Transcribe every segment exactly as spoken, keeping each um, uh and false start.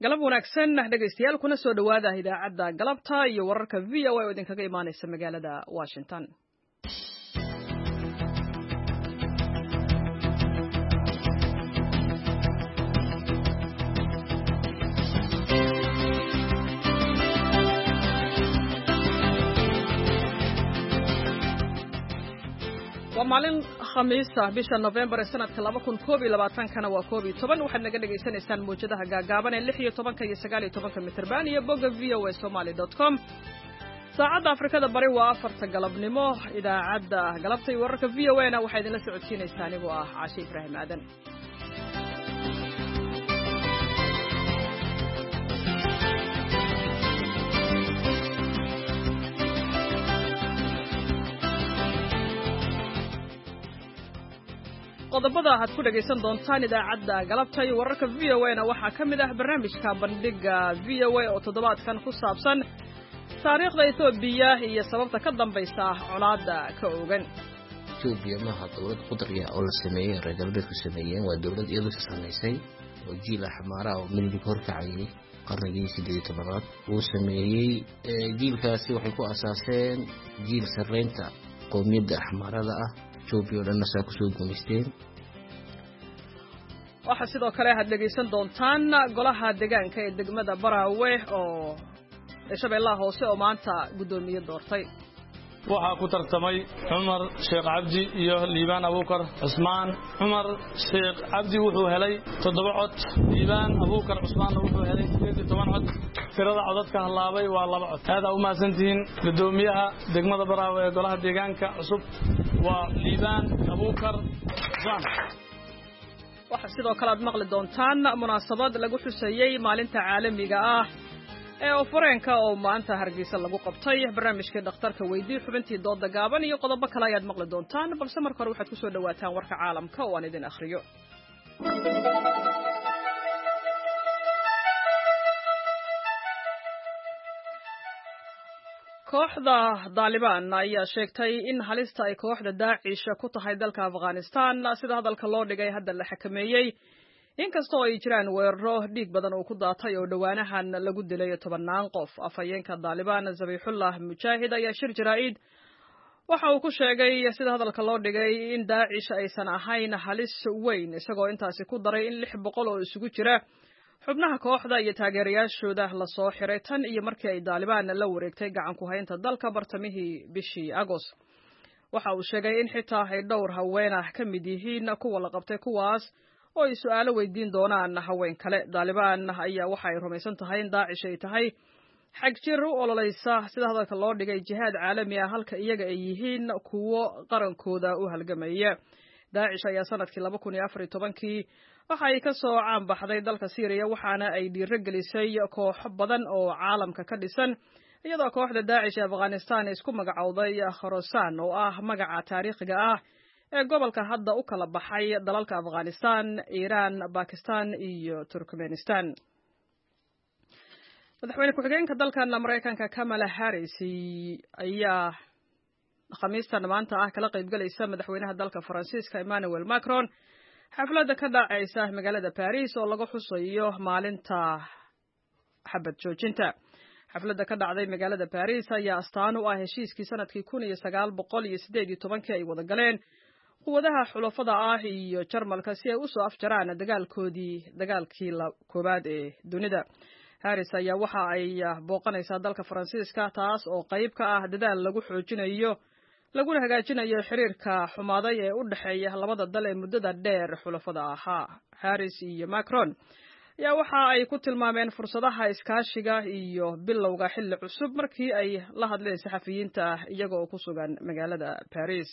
galab wanaagsan dhegaystayaal kuna soo dhawaada idaacadda galabta iyo wararka V O A oo idinkaga imaanaysa magaalada Washington. ومالين خميسة بيشا نوفمبر سنة لبكون كوبي لبعتان كان وكوبي طبعا واحد نقدر يسني سن موجودة جاجابان اللي هي طبعا كي يسجل طبعا كمتربان يبقى في او سومالي دوت كوم ساعد أفريقيا دبري وافر تقلب نمو إذا عد قلبت يورك في او انا واحد نسعد سين ثاني وعشي إبراهيم عدن. qodobada aad ku dhageysan doontaan idaacadda galabta iyo wararka V O A na waxa kamid ah barnaamijka bandhiga V O A oo toddobaadkan ku saabsan taariikhda Itoobiya iyo sababta ka dambaysa colaadda ka ogan. Itoobiya ma aha dawlad qudriya oo la sameeyay reer galbeedku sameeyeen waa dawlad iyadu samaysay oo jiil xamaara oo midib horkacayay qarnigii siddeed iyo tobanaad uu sameeyay jiilkaasi waxay ku asaaseen jiil sarreynta qowmiyadda xamaarada ah Itoobiya oo dhan ku soo guuleysteen. waxa sidoo kale aad dhageysan doontaan golaha deegaanka ee degmada Barawe oo Shabeellaha Hoose oo maanta gudoomiye doortay. waxa ku tartamay Umar Sheekh Abdi iyo Liibaan Abuukar Usmaan. Umar Sheekh Abdi wuxuu helay toddoba cod, Liibaan Abuukar Usmaan wuxuu helay siddeed iyo toban cod. tirada codadka halaabay waa laba cod. aad u maasantiin gudoomiyaha degmada Barawe ee golaha deegaanka cusub waa Liibaan Abuukar Usmaan. waxa sidoo kale aad maqli doontaan munaasabad lagu xuseeyay maalinta caalamiga ah ee Afrika oo maanta Hargeysa lagu qabtay. barnaamijka dhakhtarka weydii xubintii dooda gaaban iyo qodobo kale ayaad maqli doontaan, balse marka hore waxaad ku soo dhawaataan warka caalamka oo aan idin akhriyo. kooxda Taliban ayaa sheegtay in halista ay kooxda Daesh ku tahay dalka Afghanistan sida hadalka loo dhigay hadda la xakameeyay, inkastoo ay jiraan weeraro dhiig badan oo ku daatay oo dhawaanahan lagu dilay tobanaan qof. afhayeenka Taliban Zabihullah Mujahid ayaa shir jaraa'id waxa uu ku sheegay sida hadalka loo dhigay in Daesh aysan ahayn halis weyn, isagoo intaasi ku daray in lix boqol oo isugu jira xubnaha kooxda iyo taageerayaashooda la soo xiray tan iyo markii ay Taliban la wareegtay gacan ku haynta dalka bartamihii bishii Agost. waxa uu sheegay in xitaa ay dhowr haween ah ka mid yihiin kuwa la qabtay kuwaas oo ay su'aalo weydiin doonaan haween kale. Taliban ayaa waxa ay rumaysan tahay in Daesh ay tahay xag jir u ololeysa sida hadalka loo dhigay jihaad caalami ah halka iyaga ay yihiin kuwo qarankooda u halgamaya. Daesh ayaa sanadkii laba kun iyo afar iyo tobankii waxa ay ka soo caan baxday dalka Syria waxaana ay dhiirigelisay kooxo badan oo caalamka ka dhisan, iyadoo kooxda Daesh ee Afghanistan isku magacowday Khorasan oo ah magaca taariikhiga ah ee gobolka hadda u kala baxay dalalka Afghanistan, Iran, Pakistan iyo Turkmenistan. madaxweyne ku-xigeenka dalkan Mareykanka Kamala Harris ayaa khamiistan maanta ah kala qayb galaysa madaxweynaha dalka Faransiiska Emmanuel Macron xafladda ka dhacaysa magaalada Paris oo lagu xusayo maalinta xabad joojinta. xafladda ka dhacday magaalada Paris ayaa astaan u ah heshiiskii sanadkii kun iyo sagaal boqol iyo siddeed iyo tobankii ay wada galeen quwadaha xulafada ah iyo Jarmalka si ay u soo afjaraan dagaalkoodii dagaalkii koobaad ee dunida. Harris ayaa waxa ay booqanaysaa dalka Faransiiska taas oo qayb ka ah dadaal lagu xoojinayo laguna hagaajinayo xiriirka xumaaday ee u dhaxeeya labada dal ee muddada dheer xulafada ahaa. Harris iyo Macron ayaa waxa ay ku tilmaameen fursadaha iskaashiga iyo bilowga xilli cusub markii ay la hadleen saxafiyiinta iyaga oo ku sugan magaalada Paris.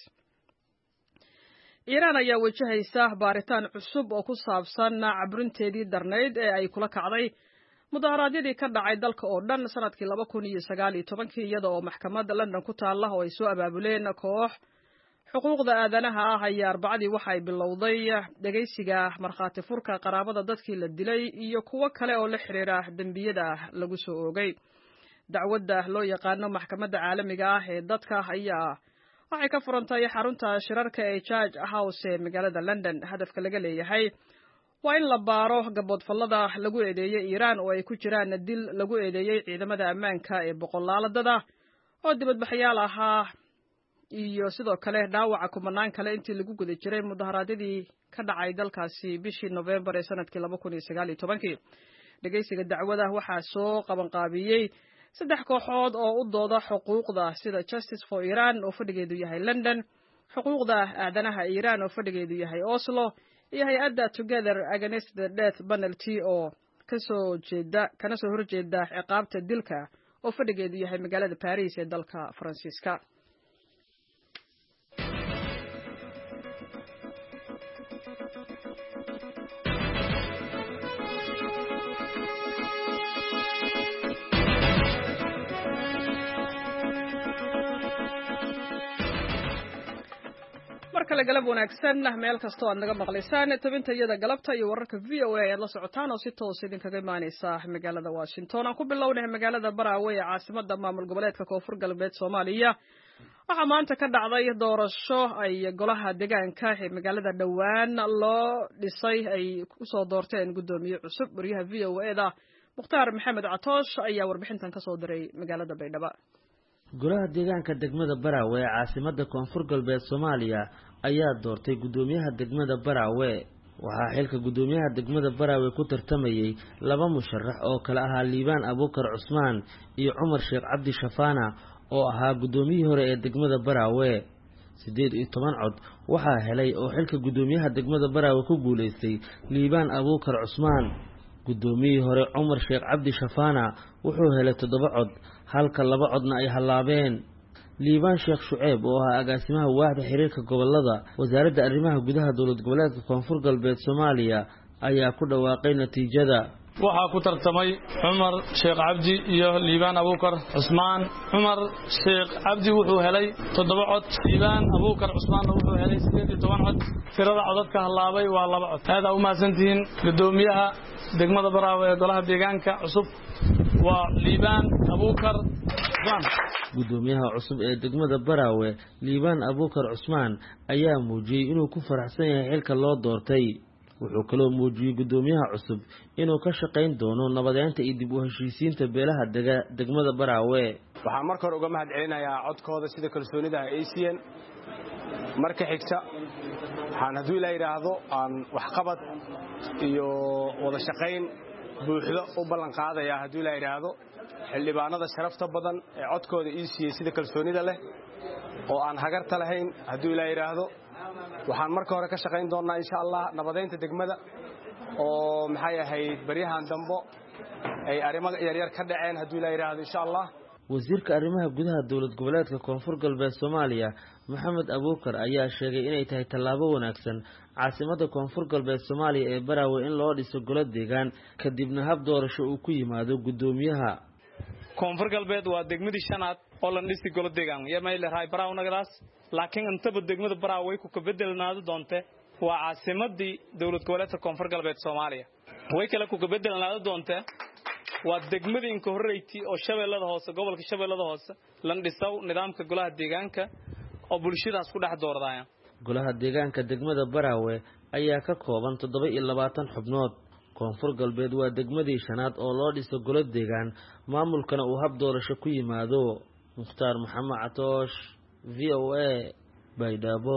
Iran ayaa wajahaysa baaritaan cusub oo ku saabsan cabrinteedii darneyd ee ay kula kacday mudaharaadyadii ka dhacay dalka oo dhan sanadkii laba kun iyo sagaal iyo tobankii iyada oo maxkamadda London ku taala oo ay soo abaabuleen koox xuquuqda aadanaha ah ayaa Arbacadii waxa ay bilowday dhageysiga markhaati furka qaraabada dadkii la dilay iyo kuwo kale oo la xiriira dambiyada lagu soo oogay. dacwadda loo yaqaano maxkamadda caalamiga ah ee dadka ayaa waxay ka furantay xarunta shirarka ee Judge House ee magaalada London. hadafka laga leeyahay waa in la baaro gaboodfallada lagu eedeeyey Iiraan oo ay ku jiraan dil lagu eedeeyey ciidamada ammaanka ee boqolaaladada oo dibadbaxayaal ahaa iyo sidoo kale dhaawaca kumanaan kale intii lagu guda jiray mudaharaadyadii ka dhacay dalkaasi bishii November ee sanadkii laba kun iyo sagaal iyo toban dhageysiga dacwada waxaa soo qabanqaabiyey saddex kooxood oo u dooda xuquuqda sida Justice for Iran oo fadhigeedu yahay London, xuquuqda aadanaha Iran oo fadhigeedu yahay Oslo, iyo hay'adda Together Against the Death Penalty oo kasoo jeeda kana soo horjeeda ciqaabta dilka oo fadhigeedu yahay magaalada Paris ee dalka Faransiiska. markale galab wanaagsan meel kasta oo aad naga maqlaysaan tabinta iyada galabta iyo wararka V O A aad la socotaan oo si toos idinkaga imaanaysa magaalada Washington. aan ku bilownay magaalada Barawey ee caasimadda maamul goboleedka Koonfur Galbeed Soomaaliya waxaa maanta ka dhacday doorasho ay golaha deegaanka ee magaalada dhawaan loo dhisay ay ku soo doorteen gudoomiye cusub. wariyaha V O A da Mukhtaar Maxamed Catoosh ayaa warbixintan ka soo diray magaalada Baydhabo. golaha deegaanka degmada Barawey ee caasimadda Koonfur Galbeed Soomaaliya ayaa doortay gudoomiyaha degmada Barawey. waxaa xilka gudoomiyaha degmada Barawey ku tartamayay laba musharax oo kala ahaa Liibaan Abuukar Cusmaan iyo Cumar Sheekh Cabdi Shafaana oo ahaa gudoomiyihii hore ee degmada Barawey. sideed iyo toban cod waxaa helay oo xilka gudoomiyaha degmada Barawey ku guuleystay Liibaan Abuukar Cusmaan. gudoomiyihii hore Cumar Sheekh Cabdi Shafaana wuxuu helay toddoba cod halka laba codna ay halaabeen. Liibaan Sheekh Shuceeb oo ahaa agaasimaha waaxda xiriirka gobolada wasaaradda arrimaha gudaha dowlad goboleedka Koonfur Galbeed Soomaaliya ayaa ku dhawaaqay natiijada. waxaa ku tartamay Cumar Sheekh Cabdi iyo Liibaan Abuukar Cusmaan. Cumar Sheekh Cabdi wuxuu helay toddoba cod, Liibaan Abuukar Cusmaan wuxuu helay sideed iyo toban cod. tirada codadka halaabay waa laba cod. aad u mahadsantihiin. gudoomiyaha degmada Barawey ee golaha deegaanka cusub waa Liibaan Abuukar Cusmaan. gudoomiyaha cusub ee degmada Barawey Liibaan Abuukar Cusmaan ayaa muujiyay inuu ku faraxsan yahay xilka loo doortay. wuxuu kaloo muujiyay gudoomiyaha cusub inuu ka shaqayn doono nabadeynta iyo dib u heshiisiinta beelaha degmada Barawey. waxaan marka hore uga mahad celinayaa codkooda sida kalsoonida ay siiyeen. marka xigta waxaan haddii la yiraahdo aan wax qabad iyo wada shaqayn buuxda u ballan qaadayaa haddii la yiraahdo xildhibaanada sharafta badan ee codkooda ii siiyay sida kalsoonida leh oo aan hagarta lahayn haddii la yiraahdo waxaan marka hore ka shaqayn doonaa insha Allah nabadeynta degmada oo maxay ahayd bariyahan dambo ay arrimo yar yar ka dhaceen haddii la yiraahdo insha Allah. wasiirka arrimaha gudaha dowlad goboleedka Koonfur Galbeed Soomaaliya Maxamed Abuukar ayaa sheegay inay tahay tallaabo wanaagsan caasimadda Koonfur Galbeed Soomaaliya ee Barawey in loo dhiso golo deegaan kadibna hab doorasho uu ku yimaado gudoomiyaha. Koonfur Galbeed waa degmadii shanaad oo la dhisay golo deegaan yamay leeyahay Barawey nagadaas laakiin inta degmada Barawey ku ka bedelnaado doonte waa caasimadii dowlad goboleedka Koonfur Galbeed Soomaaliya. way kala ku ka bedelnaado doonte waa degmadii inka horeeytii oo shabeellada hoose gobolka shabeellada hoose lan dhisaw nidaamka golaha deegaanka oo bulshadaas ku dhex doordayaan. golaha deegaanka degmada Barawey ayaa ka kooban toddoba iyo labaatan xubnood. Koonfur Galbeed waa degmadii shanaad oo loo dhiso golo deegaan maamulkana uu hab doorasho ku yimaado. Mukhtaar Maxamed Catoosh V O A Baydhabo.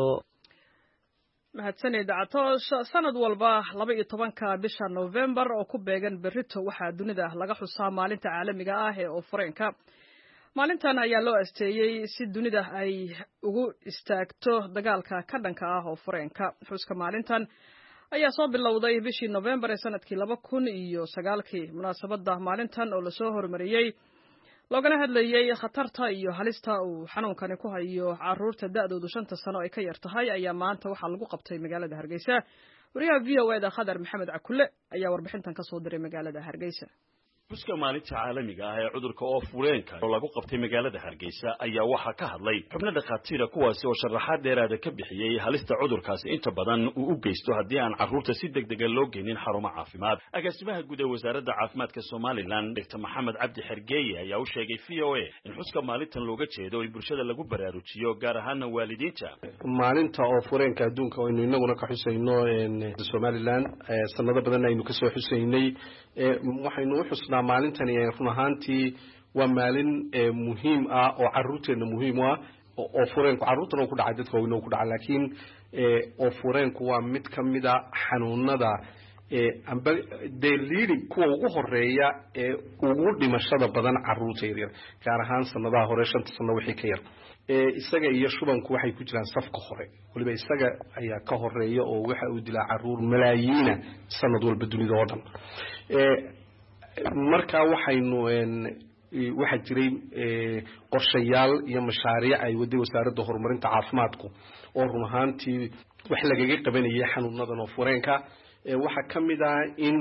mahadsanid Catoosh. sanad walba laba iyo tobanka bisha November oo ku beegan berrito waxaa dunida laga xusaa maalinta caalamiga ah ee Oofureenka. maalintan ayaa loo asteeyay si dunida ay ugu istaagto dagaalka ka dhanka ah Oofureenka. xuska maalintan ayaa soo bilowday bishii November ee sanadkii laba kun iyo sagaalkii. munaasabadda maalintan oo la soo hormariyay loogana hadlayay khatarta iyo halista uu xanuunkani ku hayo caruurta da'doodu shanta sano ay ka yar tahay ayaa maanta waxaa lagu qabtay magaalada Hargeysa. wariyaha V O A da Khadar Maxamed Cakulle ayaa warbixintan ka soo diray magaalada Hargeysa. xuska maalinta caalamiga ah ee cudurka oof-wareenka oo lagu qabtay magaalada Hargeysa ayaa waxa ka hadlay xubno dhaqaatiir kuwaas oo sharaxaad dheeraad ah ka bixiyay halista cudurkaasi inta badan uu u geysto haddii aan carruurta si degdeg ah loo geynin xarumo caafimaad. agaasimaha guud ee wasaaradda caafimaadka Soomaaliland Doctor Maxamed Cabdi Xergeeye ayaa u sheegay V O A in xuska maalintan looga jeedo in bulshada lagu baraarujiyo gaar ahaan waalidiinta. maalinta oof-wareenka adduunka oo inaguna ka xusayno Soomaaliland sanado badan aynu ka soo xusaynay waxaynu u xusnaa maalintani run ahaantii waa maalin muhiim ah oo carruurteena muhiim ah oo fureenku carruurtana ku dhacay dadka weyn ku dhacay laakiin oo fureenku waa mid kamid ah xanuunada ee amba deeliiri kuwa ugu horeeya ee ugu dhimashada badan carruurta yar gaar ahaan sanadaha hore shanta sano wixii ka yar ee isaga iyo shubanku waxay ku jiraan safka hore waliba isaga ayaa ka horeeya oo waxa uu dilaa carruur malaayiina sanad walba dunida oo dhan ee marka waxaynu waxa jiray qorshayaal iyo mashaariic ay waday wasaaradda horumarinta caafimaadku oo run ahaantii wax lagaga qabanayay xanuunadan oo fureenka waxa kamid ah in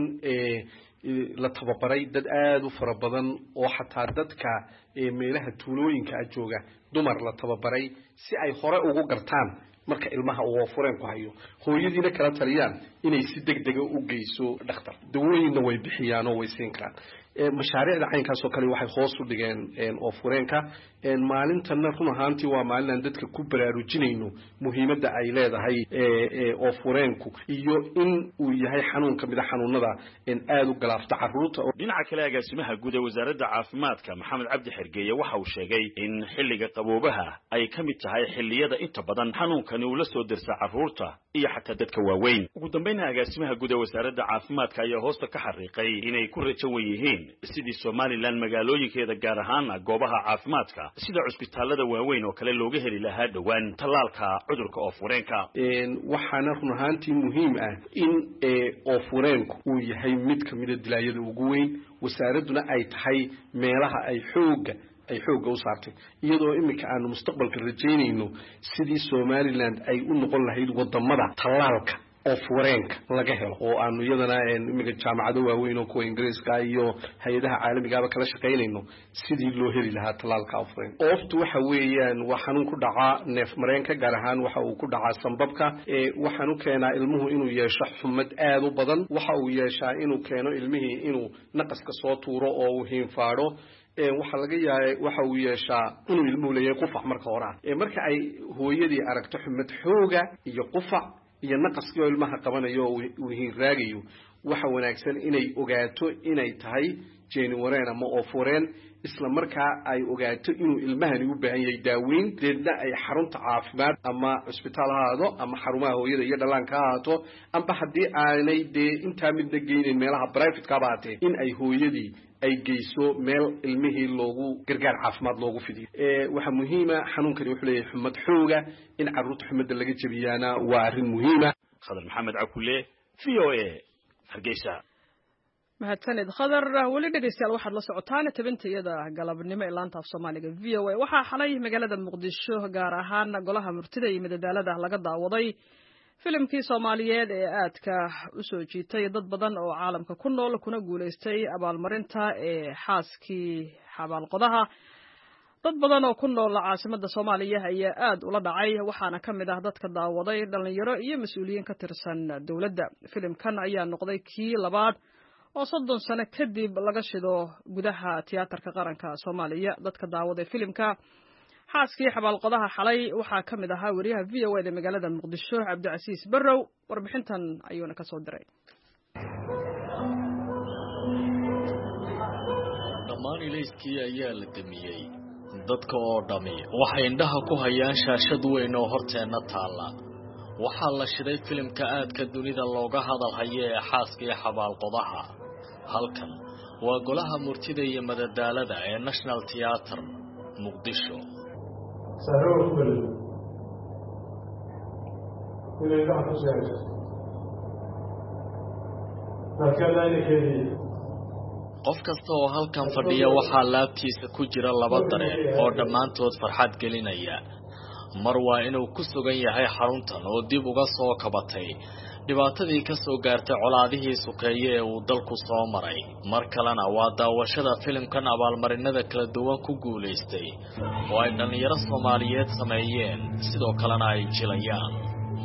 la tababaray dad aad u fara badan oo xataa dadka meelaha tuulooyinka jooga dumar la tababaray si ay hore ugu gartaan marka ilmaha uu fureenku hayo hooyadiina kala taliyaan inay si degdeg ah u geyso dhakhtar dawooyinna way bixiyaan oo way siin karaan mashaariicda caynkaas oo kale waxay hoos u dhigeen oo fureenka maalintan run ahaantii waa maalin dadka ku baraarujinayno muhiimadda ay leedahay oo fureenku iyo in uu yahay xanuun kamid ah xanuunada in aad u galaafta carruurta. dhinaca kale agaasimaha guud ee wasaaradda caafimaadka Maxamed Cabdi Xergeeye waxa uu sheegay in xilliga qaboobaha ay kamid tahay xilliyada inta badan xanuunkani uu la soo dirsa carruurta iyo xataa dadka waaweyn. ugu dambeynna agaasimaha guud ee wasaaradda caafimaadka ayaa hoosta ka xariiqay inay ku rajo yihiin sidii Soomaaliland magaalooyinkeeda gaar ahaan goobaha caafimaadka sida cusbitaalada waaweyn oo kale looga heli lahaa dhawaan talaalka cudurka oof-wareenka. een waxaana run ahaantii muhiim ah in oof-wareenku uu yahay mid kamid ah dilaayada ugu weyn wasaaraduna ay tahay meelaha ay xooga ay xooga u saartay iyadoo imika aanu mustaqbalka rajeynayno sidii Soomaaliland ay u noqon lahayd wadamada talaalka oof-wareenka laga helo oo aanu iyadana imika jaamacado waaweyn oo kuwa Ingiriiska iyo hay'adaha caalamiga ah kala shaqeynayno sidii loo heli lahaa talaalka oof-wareenka. ooftu waxa weeyaan waa xanuun ku dhaca neef mareenka gaar ahaan waxa uu ku dhacaa sanbabka ee waxaan u keenaa ilmuhu inuu yeesho xumad aad u badan waxa uu yeeshaa inuu keeno ilmihii inuu naqaska soo tuuro oo uu hiinfaadho ee waxa laga yaabay waxa uu yeeshaa inuu ilmuhu leeyahay qufac marka hore ee marka ay hooyadii aragto xumad xooga iyo qufac iyo naqaskii oo ilmaha qabanayo uu hiiraagayo waxa wanaagsan inay ogaato inay tahay jeeni wareen ama oof-wareen isla markaa ay ogaato inuu ilmahani u baahan yahay daaweyn deedna ay xarunta caafimaad ama cusbitaal ha aado ama xarumaha hooyada iyo dhallaanka ha aato amba haddii aanay dee intaa midna geynin meelaha private-ka baatee in ay hooyadii ay geyso meel ilmihii loogu gargaar caafimaad loogu fidiyo ee waxa muhiima xanuunkani wuxuu leeyahay xumad xooga in carruurta xumadda laga jabiyaana waa arrin muhiima. Khadar Maxamed Cakule V O A Hargeysa. mahadsanid Khadar wali dhageystayaal waxaad la socotaan tabintayada galabnimo ee laanta af Soomaaliga V O A waxaa xalay magaalada Muqdisho gaar ahaan golaha murtida iyo madadaalada laga daawaday filimkii Soomaaliyeed ee aadka u soo jiitay dad badan oo caalamka ku nool kuna guuleystay abaalmarinta ee xaaskii xabaalqodaha dad badan oo ku nool caasimadda Soomaaliya ayaa aad ula dhacay waxaana kamid ah dadka daawaday dhalinyaro iyo mas'uuliyiin ka tirsan dawladda. filimkan ayaa noqday kii labaad oo soddon sano kadib laga shido gudaha tiyaatarka qaranka Soomaaliya. dadka daawaday filimka xaaskii xabaalqodaha xalay waxaa kamid ahaa wariyaha V O A ee magaalada Muqdisho Cabdicasiis Barrow warbixintan ayuuna ka soo diray. dhammaan ilayskii ayaa la damiyey dadka oo dhami waxay indhaha ku hayaan shaashad weyn oo horteena taala waxaa la shiday filimka aadka dunida looga hadal hayo ee xaaskii xabaalqodaha. halkan waa golaha murtida iyo madadaalada ee National Theatre Muqdisho. سأروح إلى بعض الزواج فكذا لكذي qof kasta oo halkan fadhiya waxaa laabtiisa ku jira laba dareen oo dhammaantood farxad gelinaya. mar waa inuu ku sugan yahay xaruntan oo dib uga soo kabatay dhibaatadii ka soo gaartay colaadihii sukeeye ee uu dalku soo maray mar kalena waa daawashada filimkan abaalmarinada kala duwan ku guuleystay oo ay dhalinyaro Soomaaliyeed sameeyeen sidoo kalena ay jilayaan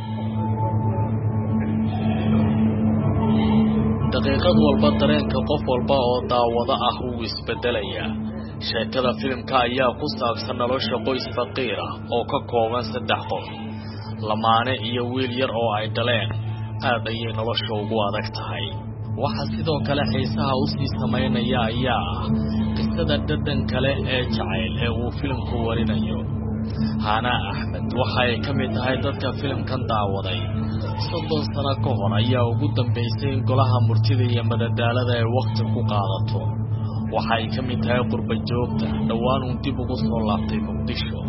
daqiiqad walba dareenka qof walba oo daawada ah uu isbedelaya sheekada filimka ayaa ku saabsan nolosha qoys faqiir ah oo ka kooban saddex qof lamaane iyo wiil yar oo ay dhaleen aad ayay nolosha ugu adag tahay waxa sidoo kale xiisaha u sii sameynaya ayaa ah qisada dhadhan kale ee jacayl ee uu filimku warinayo Hana Ahmed waxa ay ka mid tahay dadka filimkan daawaday soddon sano ka hor ayaa ugu dambeysay in golaha murtida iyo madadaalada ay waqti ku qaadato waxa ay ka mid tahay qurba joogta dhawaan uu dib ugu soo laabtay Muqdisho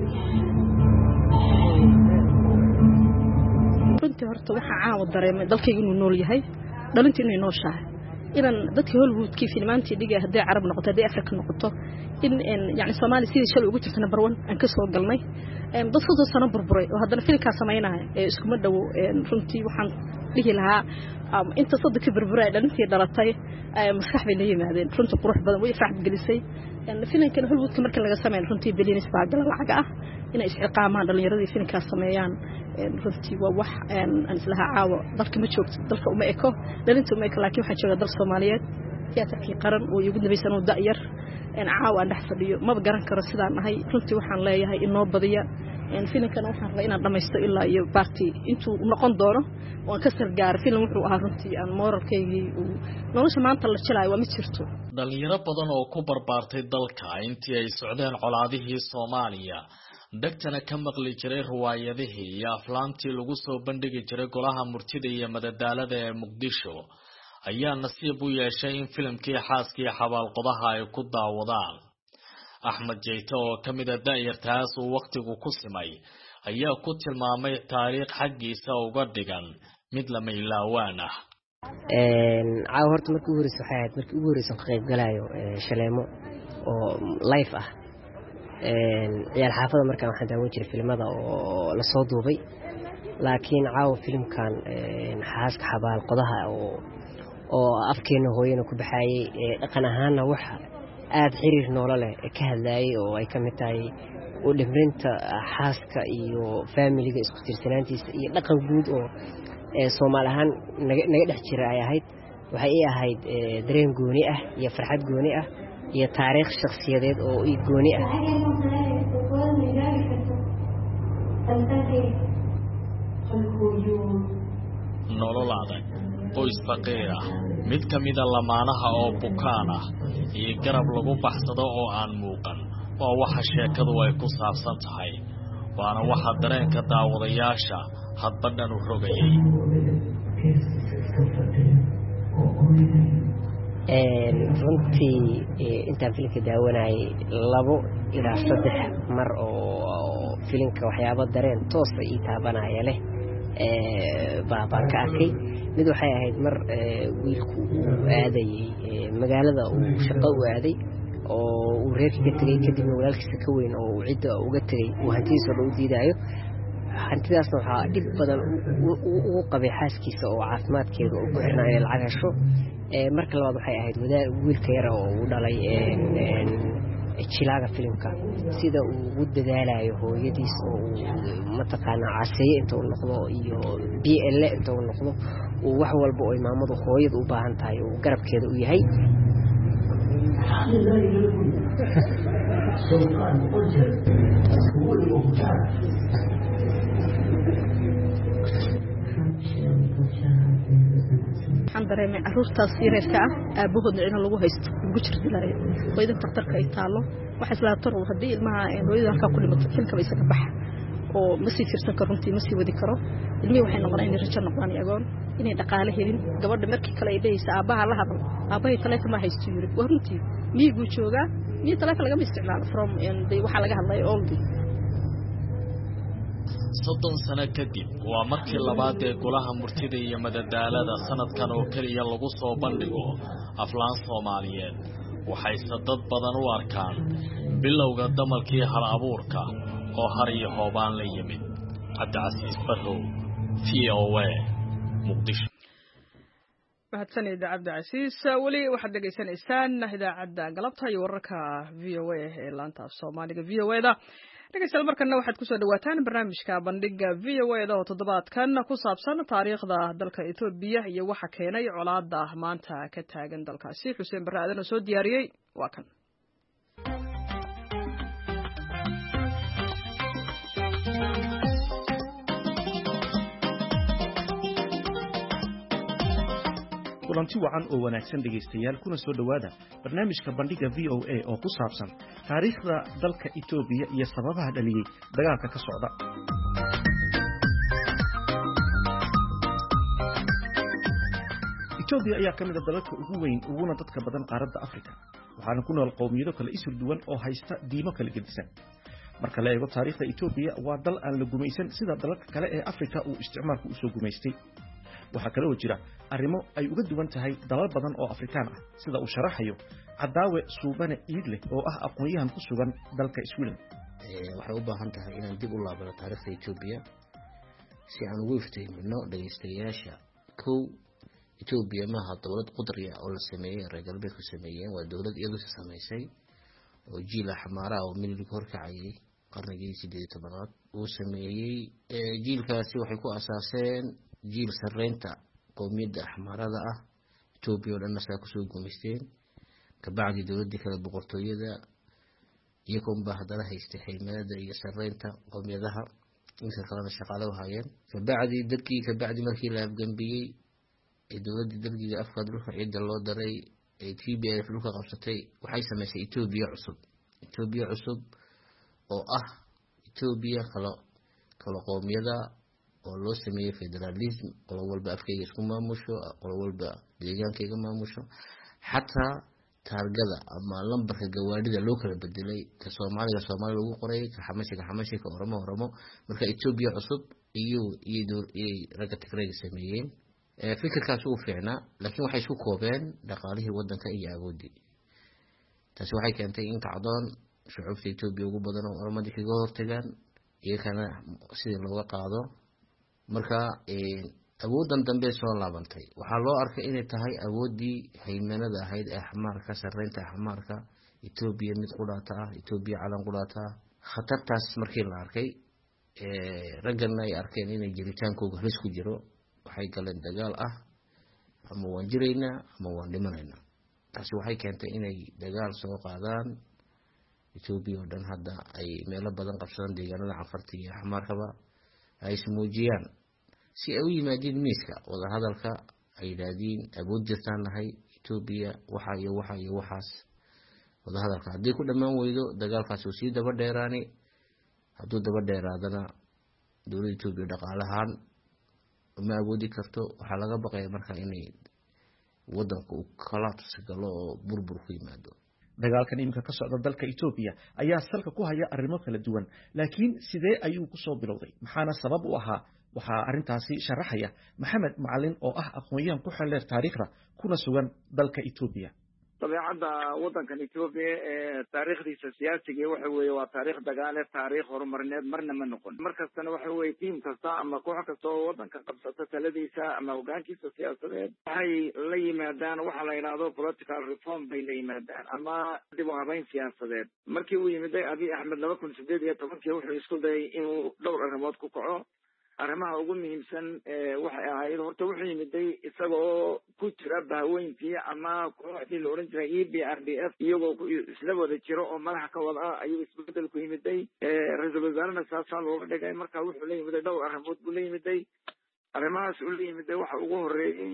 runtii horta waxa caawa dareemay dalkaygu inuu nool yahay dhalintii inuu nooshahay inaan dadka Hollywoodkii filmaantii dhigay haday Arab noqoto haday Afrika noqoto in yani Soomaali sidii shal ugu jirtay number one aan ka soo galnay ee dad soo sano burburay oo hadana filmka sameeynaa ee isku ma dhawo runtii waxaan dhihi lahaa inta saddex burburay dhalintii dhalatay ay maskax bay leeyimaadeen runtii qurux badan way farxad gelisay in filmkan Hollywoodka markii laga sameeyo runtii billions baa gal lacag ah in ay isciqaamaan dhalinyaradii filmka sameeyaan runtii waa wax aan islaha caawa dalka ma joogto dalka uma eko dhalinta uma eko laakiin waxa jooga dal Soomaaliyeed tiyaatarkii qaran oo ugu dambeysay oo da'yar in caawa aan dhex fadhiyo ma garan karo sidaan ahay runtii waxaan leeyahay inoo badiya in filmkan waxaan rabaa inaan dhameysto ilaa iyo party intuu noqon doono waan ka sargaar film wuxuu ahaa runtii aan moralkeygii uu nolosha maanta la jilaayo waa mid jirto dhalinyaro badan oo ku barbaartay dalka intii ay socdeen colaadihii Soomaaliya dagtana ka maqli jiray riwaayadihii iyo aflaantii lagu soo bandhigi jiray golaha murtida iyo madadaalada ee Muqdisho ayaa nasiib u yeeshay in filimkii xaaskii xabaalqodaha ay ku daawadaan Ahmed Jeyte oo kamid ah daayirtaas uu waqtigu ku simay ayaa ku tilmaamay taariikh xaqiisa uga dhigan mid la meelaawaan ah een caaw horta markii ugu horeysay waxay markii ugu horeysay ka qayb galayo shaleemo oo live ah een ciyaar xaafada markaan waxaan daawan jiray filimada oo la soo duubay laakiin caaw filimkan een xaaska xabaalqodaha oo oo afkeena hooyana ku baxayay dhaqan ahaana waxa aad xiriir nolol leh ka hadlayay oo ay kamid tahay oo dhimrinta xaaska iyo family-ga isku tiirsanaantiisa iyo dhaqan guud oo ee Soomaali ahaan naga naga dhex jira ay ahayd waxay ay ahayd dareen gooni ah iyo farxad gooni ah iyo taariikh shakhsiyadeed oo ii gooni ah nolol adag qoys faqiir ah mid kamida lamaanaha oo bukaan ah iyo garab lagu baxsado oo aan muuqan waa waxa sheekadu ay ku saabsan tahay waana waxa dareenka daawadayaasha hadbadhan u rogayay een runtii intaan filimka daawanayay labo ilaa saddex mar oo filimka waxyaabo dareen toos ah ii taabanaya leh ee baan ka arkay mid waxay ahayd mar wiilku aaday magaalada uu shaqo u aaday oo uu reerkiisa tagay kadib walaalkiisa ka weyn oo uu cid uga tagay uu hantidiisa u diidayo hantidaasna waxaa dhib badan uu qabay xaaskiisa oo caafimaadkeeda uu ku xirnaa inay lacag hesho ee marka labaad waxay ahayd wiilka yar oo uu dhalay een jilaaga filimka sida uu ugu dadaalayo hooyadiis oo mataqaana caasiye inta uu noqdo iyo B L inta uu noqdo oo wax walba oo imaamadu hooyada u baahan tahay oo garabkeeda u yahay waxaan dareemay caruurtaas yareerka ah aabahoodna in lagu haysto ugu jirtilaayo hooyada taqtarka ay taalo waxa isla taro hadii ilmaha hooyada halka ku dhimato filka bay isaga bax oo ma sii firsan karo runtii ma sii wadi karo ilmihi waxay noqonayaan inay rajo noqdaan iyagoon inay dhaqaale helin gabadha markii kale ay leeysa aabaha la hadal aabahay telefoon ma haysto yiri waa runtii miyigu jooga miyi telefoon laga isticmaalo from and waxa laga hadlay all day soddon sano kadib waa markii labaad ee golaha murtida iyo madadaalada sanadkan oo kaliya lagu soo bandhigo aflaan Soomaaliyeed waxay dad badan u arkaan bilowga damalkii hal abuurka oo har iyo hoobaan la yimid Cabdi Casiis Barrow V O A muqdisho. mahadsanid cabdicasiis weli waxaad dhegaysanaysaan idaacadda galabta iyo wararka v o a ee laanta soomaaliga v o da dhegeystayaal markana waxaad kusoo dhawaataan barnaamijka bandhiga v o da oo toddobaadkan ku saabsan taariikhda dalka Ethiopia iyo waxa keenay colaadda maanta ka taagan dalkaasi. Xuseen Barre Aadan oo soo diyaariyey waa kan. kulanti wacan oo wanaagsan dhegaystayaal kuna soo dhawaada barnaamijka bandhiga V O A oo ku saabsan taariikhda dalka Ethiopia iyo sababaha dhaliyay dagaalka ka socda. Ethiopia ayaa ka mid ah dalalka ugu weyn uguna dadka badan qaaradda Afrika waxaana ku nool qowmiyado kala isu duwan oo haysta diimo kala gedisan. marka la eego taariikhda Ethiopia waa dal aan la gumaysan sida dalalka kale ee Afrika uu isticmaalku u soo gumaystay. waxa kale oo jira arrimo ay uga duwan tahay dalal badan oo Afrikaan ah sida uu sharaxayo Cadaawe Suubane Iidle oo ah aqoonyahan ku sugan dalka Sweden. ee waxay u baahan tahay inaan dib u laabano taariikhda Ethiopia si aan ugu iftiimino dhageystayaasha. kow Ethiopia ma aha dawlad qudriya oo la sameeyay reer galbeedku sameeyeen waa dawlad iyadu samaysay oo jiil xamaara oo milki horkacayay qarnigii siddeed iyo tobanaad uu sameeyay. ee jiilkaasi waxay ku asaaseen jiil sareynta qowmiyadda xamaarada ah Ethiopia oo dhan asaa ku soo gumaysteen ka bacdi dawladii kala boqortooyada iyo komba hadana haystay hay'adda iyo sareynta qowmiyadaha inta kalena shaqaale u hayeen ka bacdi dadkii ka bacdi markii la afgambiyay ee dawladii dalkiga afka dhulka ciidan loo daray ee T B F dhulka qabsatay waxay sameysay Ethiopia cusub Ethiopia cusub oo ah Ethiopia kala kala qowmiyada oo loo sameeyay federalism oo walba afkayga isku maamusho oo walba deegaankayga maamusho xataa taargada ama lambarka gawaadhida loo kala bedelay ka Soomaaliga Soomaali lagu qoray ka xamashiga xamashiga Oromo Oromo marka Ethiopia cusub iyo iyo raga Tigreega sameeyeen. ee fikirkaas uu fiicnaa laakiin waxay isku koobeen dhaqaalihii wadanka iyo awoodii. taasi waxay keentay in kacdoon shucuubta Ethiopia ugu badan oo Oromada kaga hortagaan iyagana sidii looga qaado. marka ee awoodan dambe soo laabantay waxaa loo arkay inay tahay awoodii haymanada ahayd ee xamaarka sareynta xamaarka Ethiopia mid qudhaata ah Ethiopia calan qudhaata khatartaas markii la arkay ee ragana ay arkeen inay jiritaankooda halis ku jiro waxay galeen dagaal ah ama waan jiraynaa ama waan dhimanaynaa. taasi waxay keentay inay dagaal soo qaadaan Ethiopia oo dhan hadda ay meelo badan qabsadaan deegaanada Cafarta iyo Xamaarkaba ay ismuujiyaan si ay u yimaadeen miiska wada hadalka ay yiraahdeen awood jirtaan lahay Ethiopia waxa iyo waxa iyo waxaas wada hadalka haddii ku dhamaan weydo dagaalkaas uu sii daba dheeraani hadduu daba dheeraadana dawladda Ethiopia dhaqaalahaan ma awoodi karto waxaa laga baqay marka inay wadanku collapse galo oo burbur ku yimaado. dagaalkan imika ka socda dalka Ethiopia ayaa salka ku haya arrimo kala duwan laakiin sidee ayuu ku soo bilowday maxaana sabab u ahaa waxaa arintaasi sharaxaya Maxamed Macalin oo ah aqoonyahan ku xeeldheer taariikhda kuna sugan dalka Ethiopia. dabeecadda wadankan Ethiopia ee taariikhdiisa siyaasiga waxa weeye waa taariikh dagaale taariikh horumarineed marna ma noqon markastana waxa weeye tiim kasta ama koox kasta oo wadanka qabsata taladiisa ama hoggaankiisa siyaasadeed waxay la yimaadaan waxa la yiraahdo political reform bay la yimaadaan ama dib u habayn siyaasadeed. markii uu yimiday Abiy Ahmed laba kun siddeed iyo tobankii wuxuu isku dayay inuu dhowr arrimood ku kaco. arrimaha ugu muhiimsan ee waxay ahayd horta wuxuu yimiday isagoo ku jira bahweyntii ama kooxdii la oran jiray E B R D F iyagoo isla wada jiro oo madaxa ka wada ayuu isbedel ku yimiday. ra-iisul wasaarena saasaa looga dhigay marka wuxuu la yimiday dhowr arrimood buu la yimiday. arrimahaas uu la yimiday waxa ugu horeeyey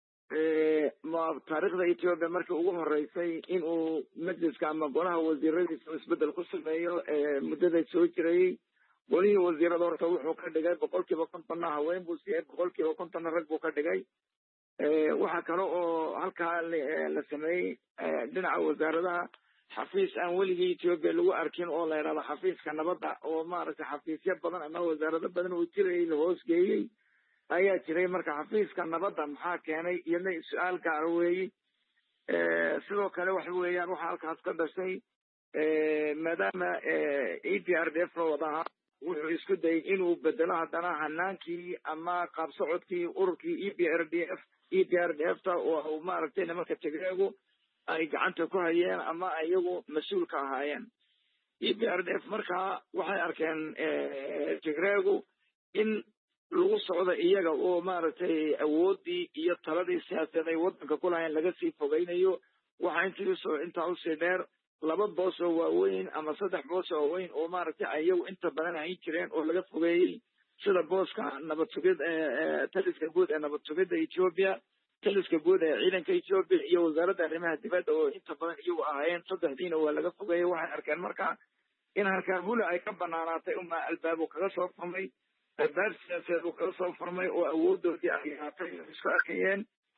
ma taariikhda Ethiopia markii ugu horeysay inuu majliska ama golaha wasiiradiisa isbedel ku sameeyo muddada soo jiray. golihii wasiirada horta wuxuu ka dhigay boqolkiiba konton haween buu siiyay boqolkiiba konton rag buu ka dhigay. waxa kale oo halkaa la sameeyey dhinaca wasaaradaha xafiis aan weligii Ethiopia lagu arkin oo la yiraahdo xafiiska nabadda oo maaragtay xafiisyo badan ama wasaarado badan uu jiray la hoos geeyey ayaa jiray. marka xafiiska nabadda maxaa keenay iyadna su-aal gaar weeye. sidoo kale waxa weeyaan waxa halkaas ka dhashay maadaama E P R D F wadaha wuxuu isku dayay inuu bedelo haddana hanaankii ama qaabsocodkii ururkii e b r d f e b r d f ta oo maaragtay nimanka tigreegu ay gacanta ku hayeen ama iyagu mas-uul ka ahaayeen. e b r d f markaa waxay arkeen tigreegu in lagu socdo iyaga oo maaragtay awoodii iyo taladii siyaasadeed ay waddanka ku lahayn laga sii fogeynayo. waxaa intiisoo intaa usii dheer laba boos oo waaweyn ama saddex boos oo waaweyn oo maaragtay ayagu inta badan hayn jireen oo laga fogeeyey, sida booska nabad sugid taliska guud ee nabad sugidda Ethiopia, taliska guud ee ciidanka Ethiopia iyo wasaaradda arrimaha dibadda oo inta badan iyagu ahaayeen. saddexdiina waa laga fogeeyey. waxay arkeen markaa in halkaa hula ay ka banaanaatay uma albaabo kaga soo furmay, albaab siyaasadeed uu kaga soo furmay oo awoodoodii ay yaatay isku arkayeen.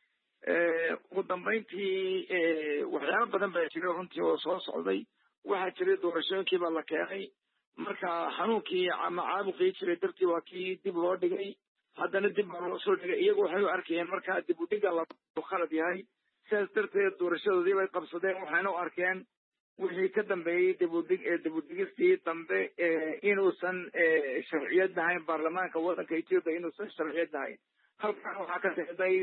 ugu dambayntii waxyaalo badan baa jiray runtii oo soo socday. waxaa jiray doorashooyinkii baa la keenay, marka xanuunkii ama caabuqii jiray dartii waa kii dib loo dhigay, haddana dib baa loo soo dhigay. iyagu waxay u arkayeen markaa dib u dhiga la khalad yahay, sidaas darteed doorashadoodii bay qabsadeen. waxayna u arkeen wixii ka dambeeyey dibudhig dibudigistii dambe inuusan sharciyad lahayn, baarlamaanka waddanka Ethiopia inuusan sharciyad lahayn. halkan waxaa ka socday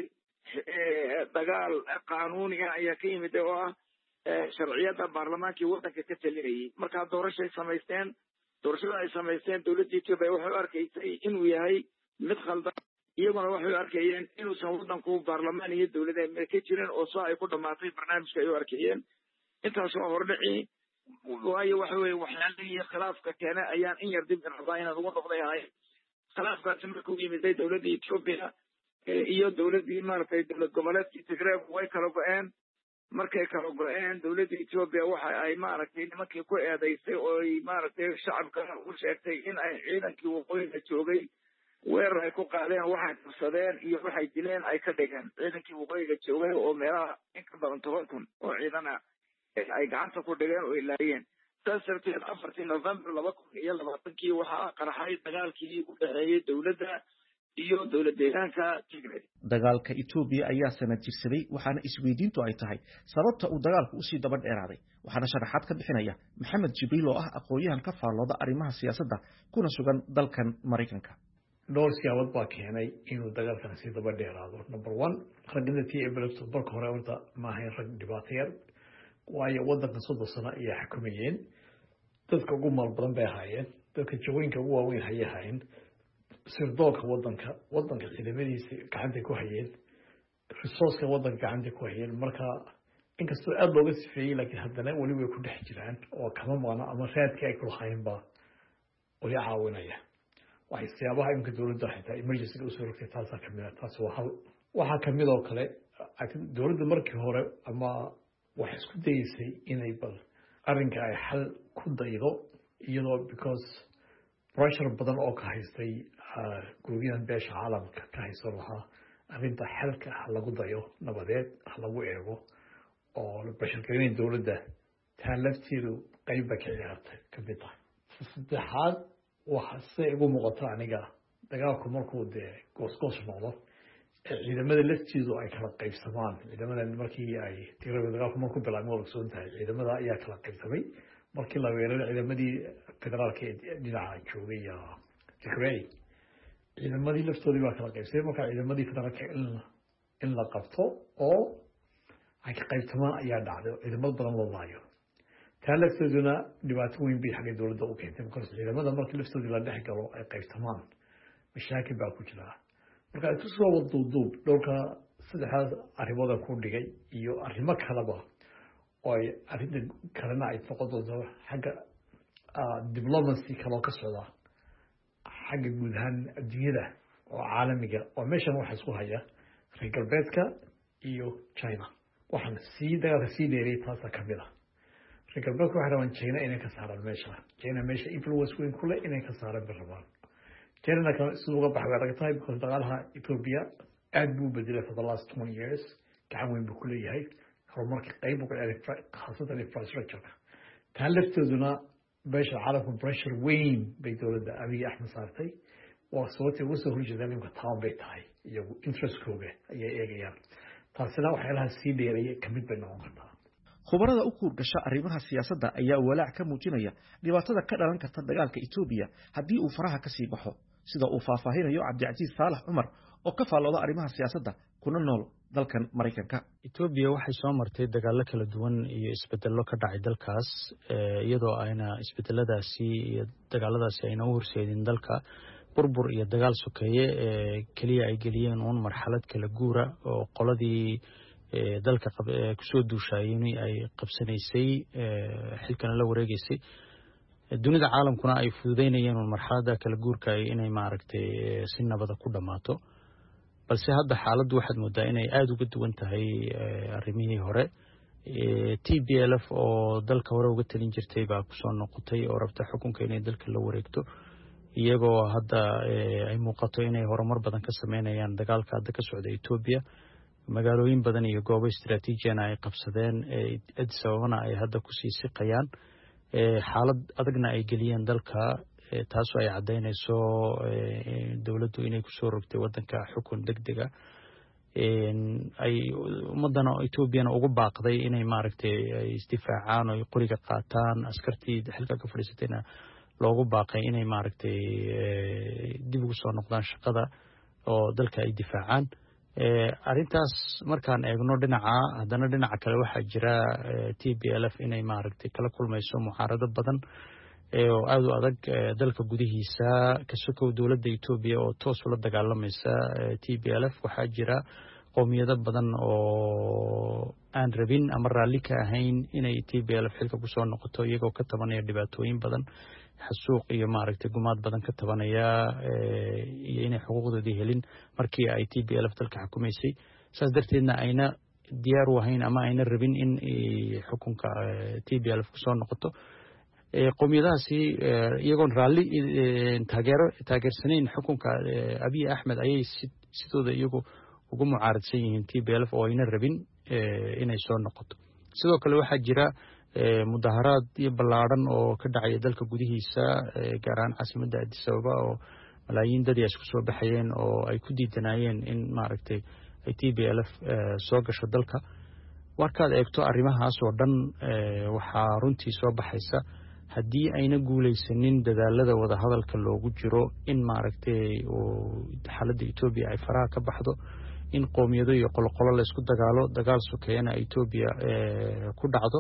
dagaal qaanuuni ah ayaa ka yimid oo ah sharciyada baarlamaankii waddanka ka talinayay. markaa doorashay samaysteen. doorashada ay samaysteen dowladda Ethiopia waxay u arkaysay inuu yahay mid khaldan, iyaguna waxay u arkayeen inuusan waddanku baarlamaan iyo dowladeed ka jirin oo soo ay ku dhamaatay barnaamijka ay u arkayeen. intaas waa hordhici, waayo waxa weeye waxyaalihii khilaafka keenay ayaan in yar dib rabaa inaan ugu noqday ahay. khilaafkaasi markuu yimiday dowladda Ethiopia iyo dowladdii maaragtay dowlad goboleedkii Tigray way kala go-een. markay kala go-een dowladda Ethiopia waxa ay maaragtay nimankii ku eedaysay oo ay maaragtay shacabka u sheegtay in ay ciidankii waqooyiga joogay weerar ay ku qaadeen, waxay qabsadeen iyo waxay dileen ay ka dhigeen ciidankii waqooyiga joogay oo meelaha in ka badan toban kun oo ciidan ah ay gacanta ku dhigeen oo ilaayeen. saas darteed afartii November laba kun iyo labaatankii waxaa qaraxay dagaalkii u dhexeeyey dowladda iyo dowlad deegaanka Tigray. dagaalka Ethiopia ayaa sanad jirsaday, waxaana isweydiintu ay tahay sababta uu dagaalku u sii daba dheeraaday. waxaana sharaxaad ka bixinaya Maxamed Jibriil oo ah aqoonyahan ka faallooda arrimaha siyaasadda kuna sugan dalkan Mareykanka. dhowr siyaabood baa keenay inuu dagaalkan sii daba dheeraado. number one, ragga T F L marka hore horta ma ahayn rag dhibaato yar, waayo waddanka soddon sano ayay xukumayeen. dadka ugu maal badan bay ahaayeen, dadka jawooyinka ugu waaweyn hayay ahaayeen, sirdoolka waddanka waddanka ciidamadiisa gacantay ku hayeen, resourceka waddanka gacantay ku hayeen. marka inkastoo aada looga sifeeyey laakiin haddana weli way ku dhex jiraan oo kama maqno ama raadkii ay ku lahayn baa weli caawinaya. waxay siyaabaha imika dowladda xitaa emergency-ga usoo rogtay taasaa kamid ah. taas waa hal. waxaa kamid oo kale dowladda markii hore ama waxay isku dayeysay inay bal arrinka ay xal ku daydo, iyadoo because pressure badan oo ka haystay guryahan beesha caalamka ka haysto lahaa arrinta xalka ha lagu dayo nabadeed ha lagu eego oo la bashargelinayn dowladda. taa lafteedu qayb ba ka ciyaartay kamid tahay. saddexaad waxa se igu muuqata aniga dagaalku markuu dee goosgoos noqdo ciidamada laftiidu ay kala qaybsamaan. ciidamada markii ay Tigray dagaalku markuu bilaabmay oo soo tahay ciidamada ayaa kala qaybsamay. markii la weeraray ciidamadii federaalka ee dhinaca joogay Tigray, ciidamadii laftoodii waa kala qaybsamay. marka ciidamadii federaalka in la qabto oo ay ka qaybsamaan ayaa dhacday, ciidamada badan loo laayo. taa lafteeduna dhibaato weyn bay xagga dowladda u keentay, marka ciidamada markii laftoodii la dhex galo ay qaybsamaan mashaakil baa ku jira. marka ay kusoo waduuduub dhowrka saddexdaas arrimooda ku dhigay iyo arrimo kaleba oo ay arrinta kalena ay noqon doonto xagga diplomacy kaloo ka socda xagga guud ahaan adduunyada oo caalamiga oo meeshan waxa isku haya reer galbeedka iyo China. waxaan sii dagaalka sii dheeray taasa kamid ah. reer galbeedku waxay rabaan China inay ka saaraan meesha. China meesha influence weyn ku leh inay ka saaraan bay rabaan. China kan sidoo uga baxay laga tahay because dagaalka Ethiopia aad buu bedelay for the last twenty years. gacan weyn buu ku leeyahay horumarka qayb uga dhigay khaasatan infrastructure. taa lafteeduna beesha caalamku pressure weyn bay dowladda Abiy Ahmed saartay. waa sababtay ugu soo horjeedaan inka taan bay tahay iyagu interest kooga ayay eegayaan. taasina waxyaalaha sii dheerayay kamid bay noqon kartaa. khubarada u kuur gasha arrimaha siyaasadda ayaa walaac ka muujinaya dhibaatada ka dhalan karta dagaalka Itoobiya haddii uu faraha ka sii baxo sida uu faahfaahinayo Cabdicasiis Saalax Cumar oo ka faallooda arrimaha siyaasadda kuna nool dalkan Mareykanka. Itoobiya waxay soo martay dagaallo kala duwan iyo isbedello ka dhacay dalkaas iyadoo ayna isbedeladaasi iyo dagaaladaasi ayna u horseedin dalka burbur iyo dagaal sokeeye ee kaliya ay geliyeen uun marxalad kala guura oo qoladii dalka kusoo duushayeen ay qabsanaysay xilkana la wareegaysay dunida caalamkuna ay fududeynayeen marxaladda kala guurka inay maaragtay si nabad ku dhamaato balse hadda xaaladdu waxaad moodaa inay aad uga duwan tahay arrimihii hore T B L F oo dalka hore uga talin jirtay baa ku soo noqotay oo rabta xukunka inay dalka la wareegto iyagoo hadda ay muuqato inay horumar badan ka sameynayaan dagaalka hadda ka socda Itoobiya magaalooyin badan iyo goobo istiraatiiji ah ay qabsadeen Addis Ababa ay hadda ku sii siqayaan xaalad adagna ay geliyeen dalka taasoo ay cadeynayso dawladdu inay ku soo rogtay wadanka xukun degdeg ah ay ummadana Itoobiyana ugu baaqday inay maaragtay ay isdifaacaan oo qoriga qaataan askartii xilka ka fadhiisatayna loogu baaqay inay maaragtay dib ugu soo noqdaan shaqada oo dalka ay difaacaan arintaas markaan eegno dhinaca hadana dhinaca kale waxa jira T B L F inay maaragtay kala kulmayso muxaarado badan oo aad u adag dalka gudihiisa ka sokow dawladda Itoobiya oo toos ula dagaalamaysa T B L F waxa jira qowmiyado badan oo aan rabin ama raalli ka ahayn inay T B L F xilka ku soo noqoto iyagoo ka tabanaya dhibaatooyin badan xasuuq iyo maaragtay gumaad badan ka tabanaya iyo inay xuquuqdoodii helin markii ay T B L F dalka xukumaysay saas darteedna ayna diyaar u ahayn ama ayna rabin in xukunka T B L F ku soo noqoto qowmiyadaasi iyagoon raalli taageero taageersanayn xukunka Abiy Ahmed ayay sidooda iyagu ugu mucaaradsan yihiin T B L F oo ayna rabin inay soo noqoto sidoo kale waxa jira mudaharaad iyo ballaaran oo ka dhacay dalka gudihiisa gaar ahaan caasimadda Addis Ababa oo malaayiin dad isku soo baxayeen oo ay ku diidanayeen in maaragtay ay T B L F soo gasho dalka warkaad eegto arrimahaas oo dhan waxa runtii soo baxaysa haddii ayna guuleysanin dadaalada wada hadalka loogu jiro in maaragtay oo xaaladda Itoobiya ay faraha ka baxdo in qoomiyado iyo qolqolo la isku dagaalo dagaal sokeeyana Itoobiya ku dhacdo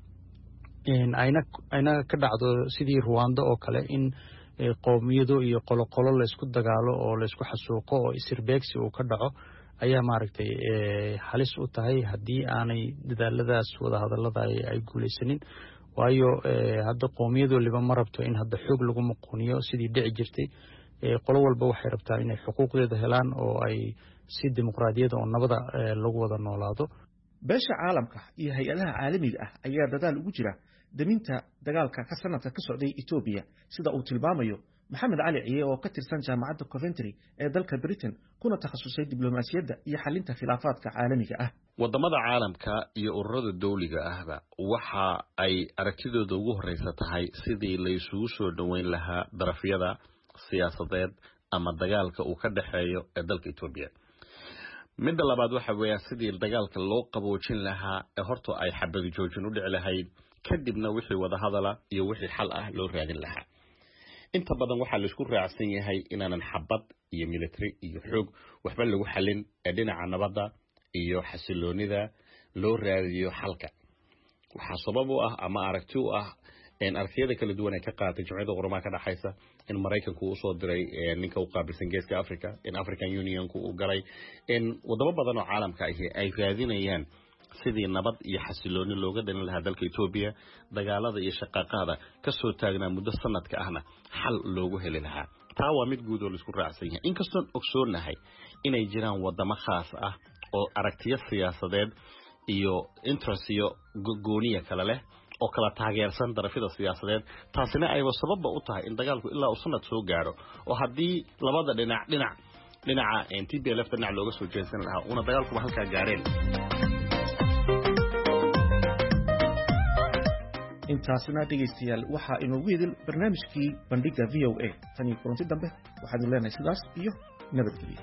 in ayna ayna ka dhacdo sidii Rwanda oo kale in qoomiyado iyo qolqolo la isku dagaalo oo la isku xasuuqo oo isirbeegsi uu ka dhaco ayaa maaragtay halis u tahay haddii aanay dadaaladaas wada hadallada ay guuleysanin waayo hadda qoomiyadu liba ma rabto in hadda xoog lagu muqooniyo sidii dhici jirtay qolo walba waxay rabtaa inay xuquuqdeeda helaan oo ay si dimuqraadiyada oo nabada lagu wada noolaado beesha caalamka iyo hay'adaha caalamiga ah ayaa dadaal ugu jira daminta dagaalka ka sanadka ka socday Itoobiya sida uu tilmaamayo Maxamed Cali Ciye oo ka tirsan jaamacadda Coventry ee dalka Britain kuna takhasusay diblomaasiyadda iyo xalinta khilaafaadka caalamiga ah wadamada caalamka iyo ururada dawliga ahba waxa ay aragtidooda ugu horeysa tahay sidii la isugu soo dhaweyn lahaa darafyada siyaasadeed ama dagaalka uu ka dhaxeeyo ee dalka Itoobiya midda labaad waxa weeyaa sidii dagaalka loo qaboojin lahaa ee horta ay xabad joojin u dhici lahayd kadibna wixii wada hadala iyo wixii xal ah loo raadin lahaa inta badan waxa la isku raacsan yahay inaanan xabad iyo military iyo xoog waxba lagu xalin ee dhinaca nabadda iyo xasiloonida loo raadiyo xalka waxa sabab u ah ama aragti u ah in arkayada kala duwan ay ka qaatay jumciyadda qurumaha ka dhaxaysa in Mareykanku uu soo diray ninka u qaabilsan geeska Afrika in African Union ku galay in wadamo badan oo caalamka ah ay raadinayaan sidii nabad iyo xasilooni looga dhalin lahaa dalka Itoobiya dagaalada iyo shaqaqada ka soo taagnaa muddo sanadka ahna xal loogu heli lahaa taa waa mid guud oo la isku raacsan yahay inkastoo ogsoonahay inay jiraan wadamo khaas ah oo aragtiyo siyaasadeed iyo interest iyo gooniya kala leh oo kala taageersan darafyada siyaasadeed taasina ay sabab u tahay in dagaalku ilaa uu sanad soo gaaro oo hadii labada dhinac dhinac dhinaca T B L F dhinac looga soo jeesan lahaa una dagaalku halka gaareen intaasna dhegeystayaal waxa inoogu idil barnaamijkii bandhiga V O A tan iyo kulanti dambe waxaad leenahay sidaas iyo nabadgelyo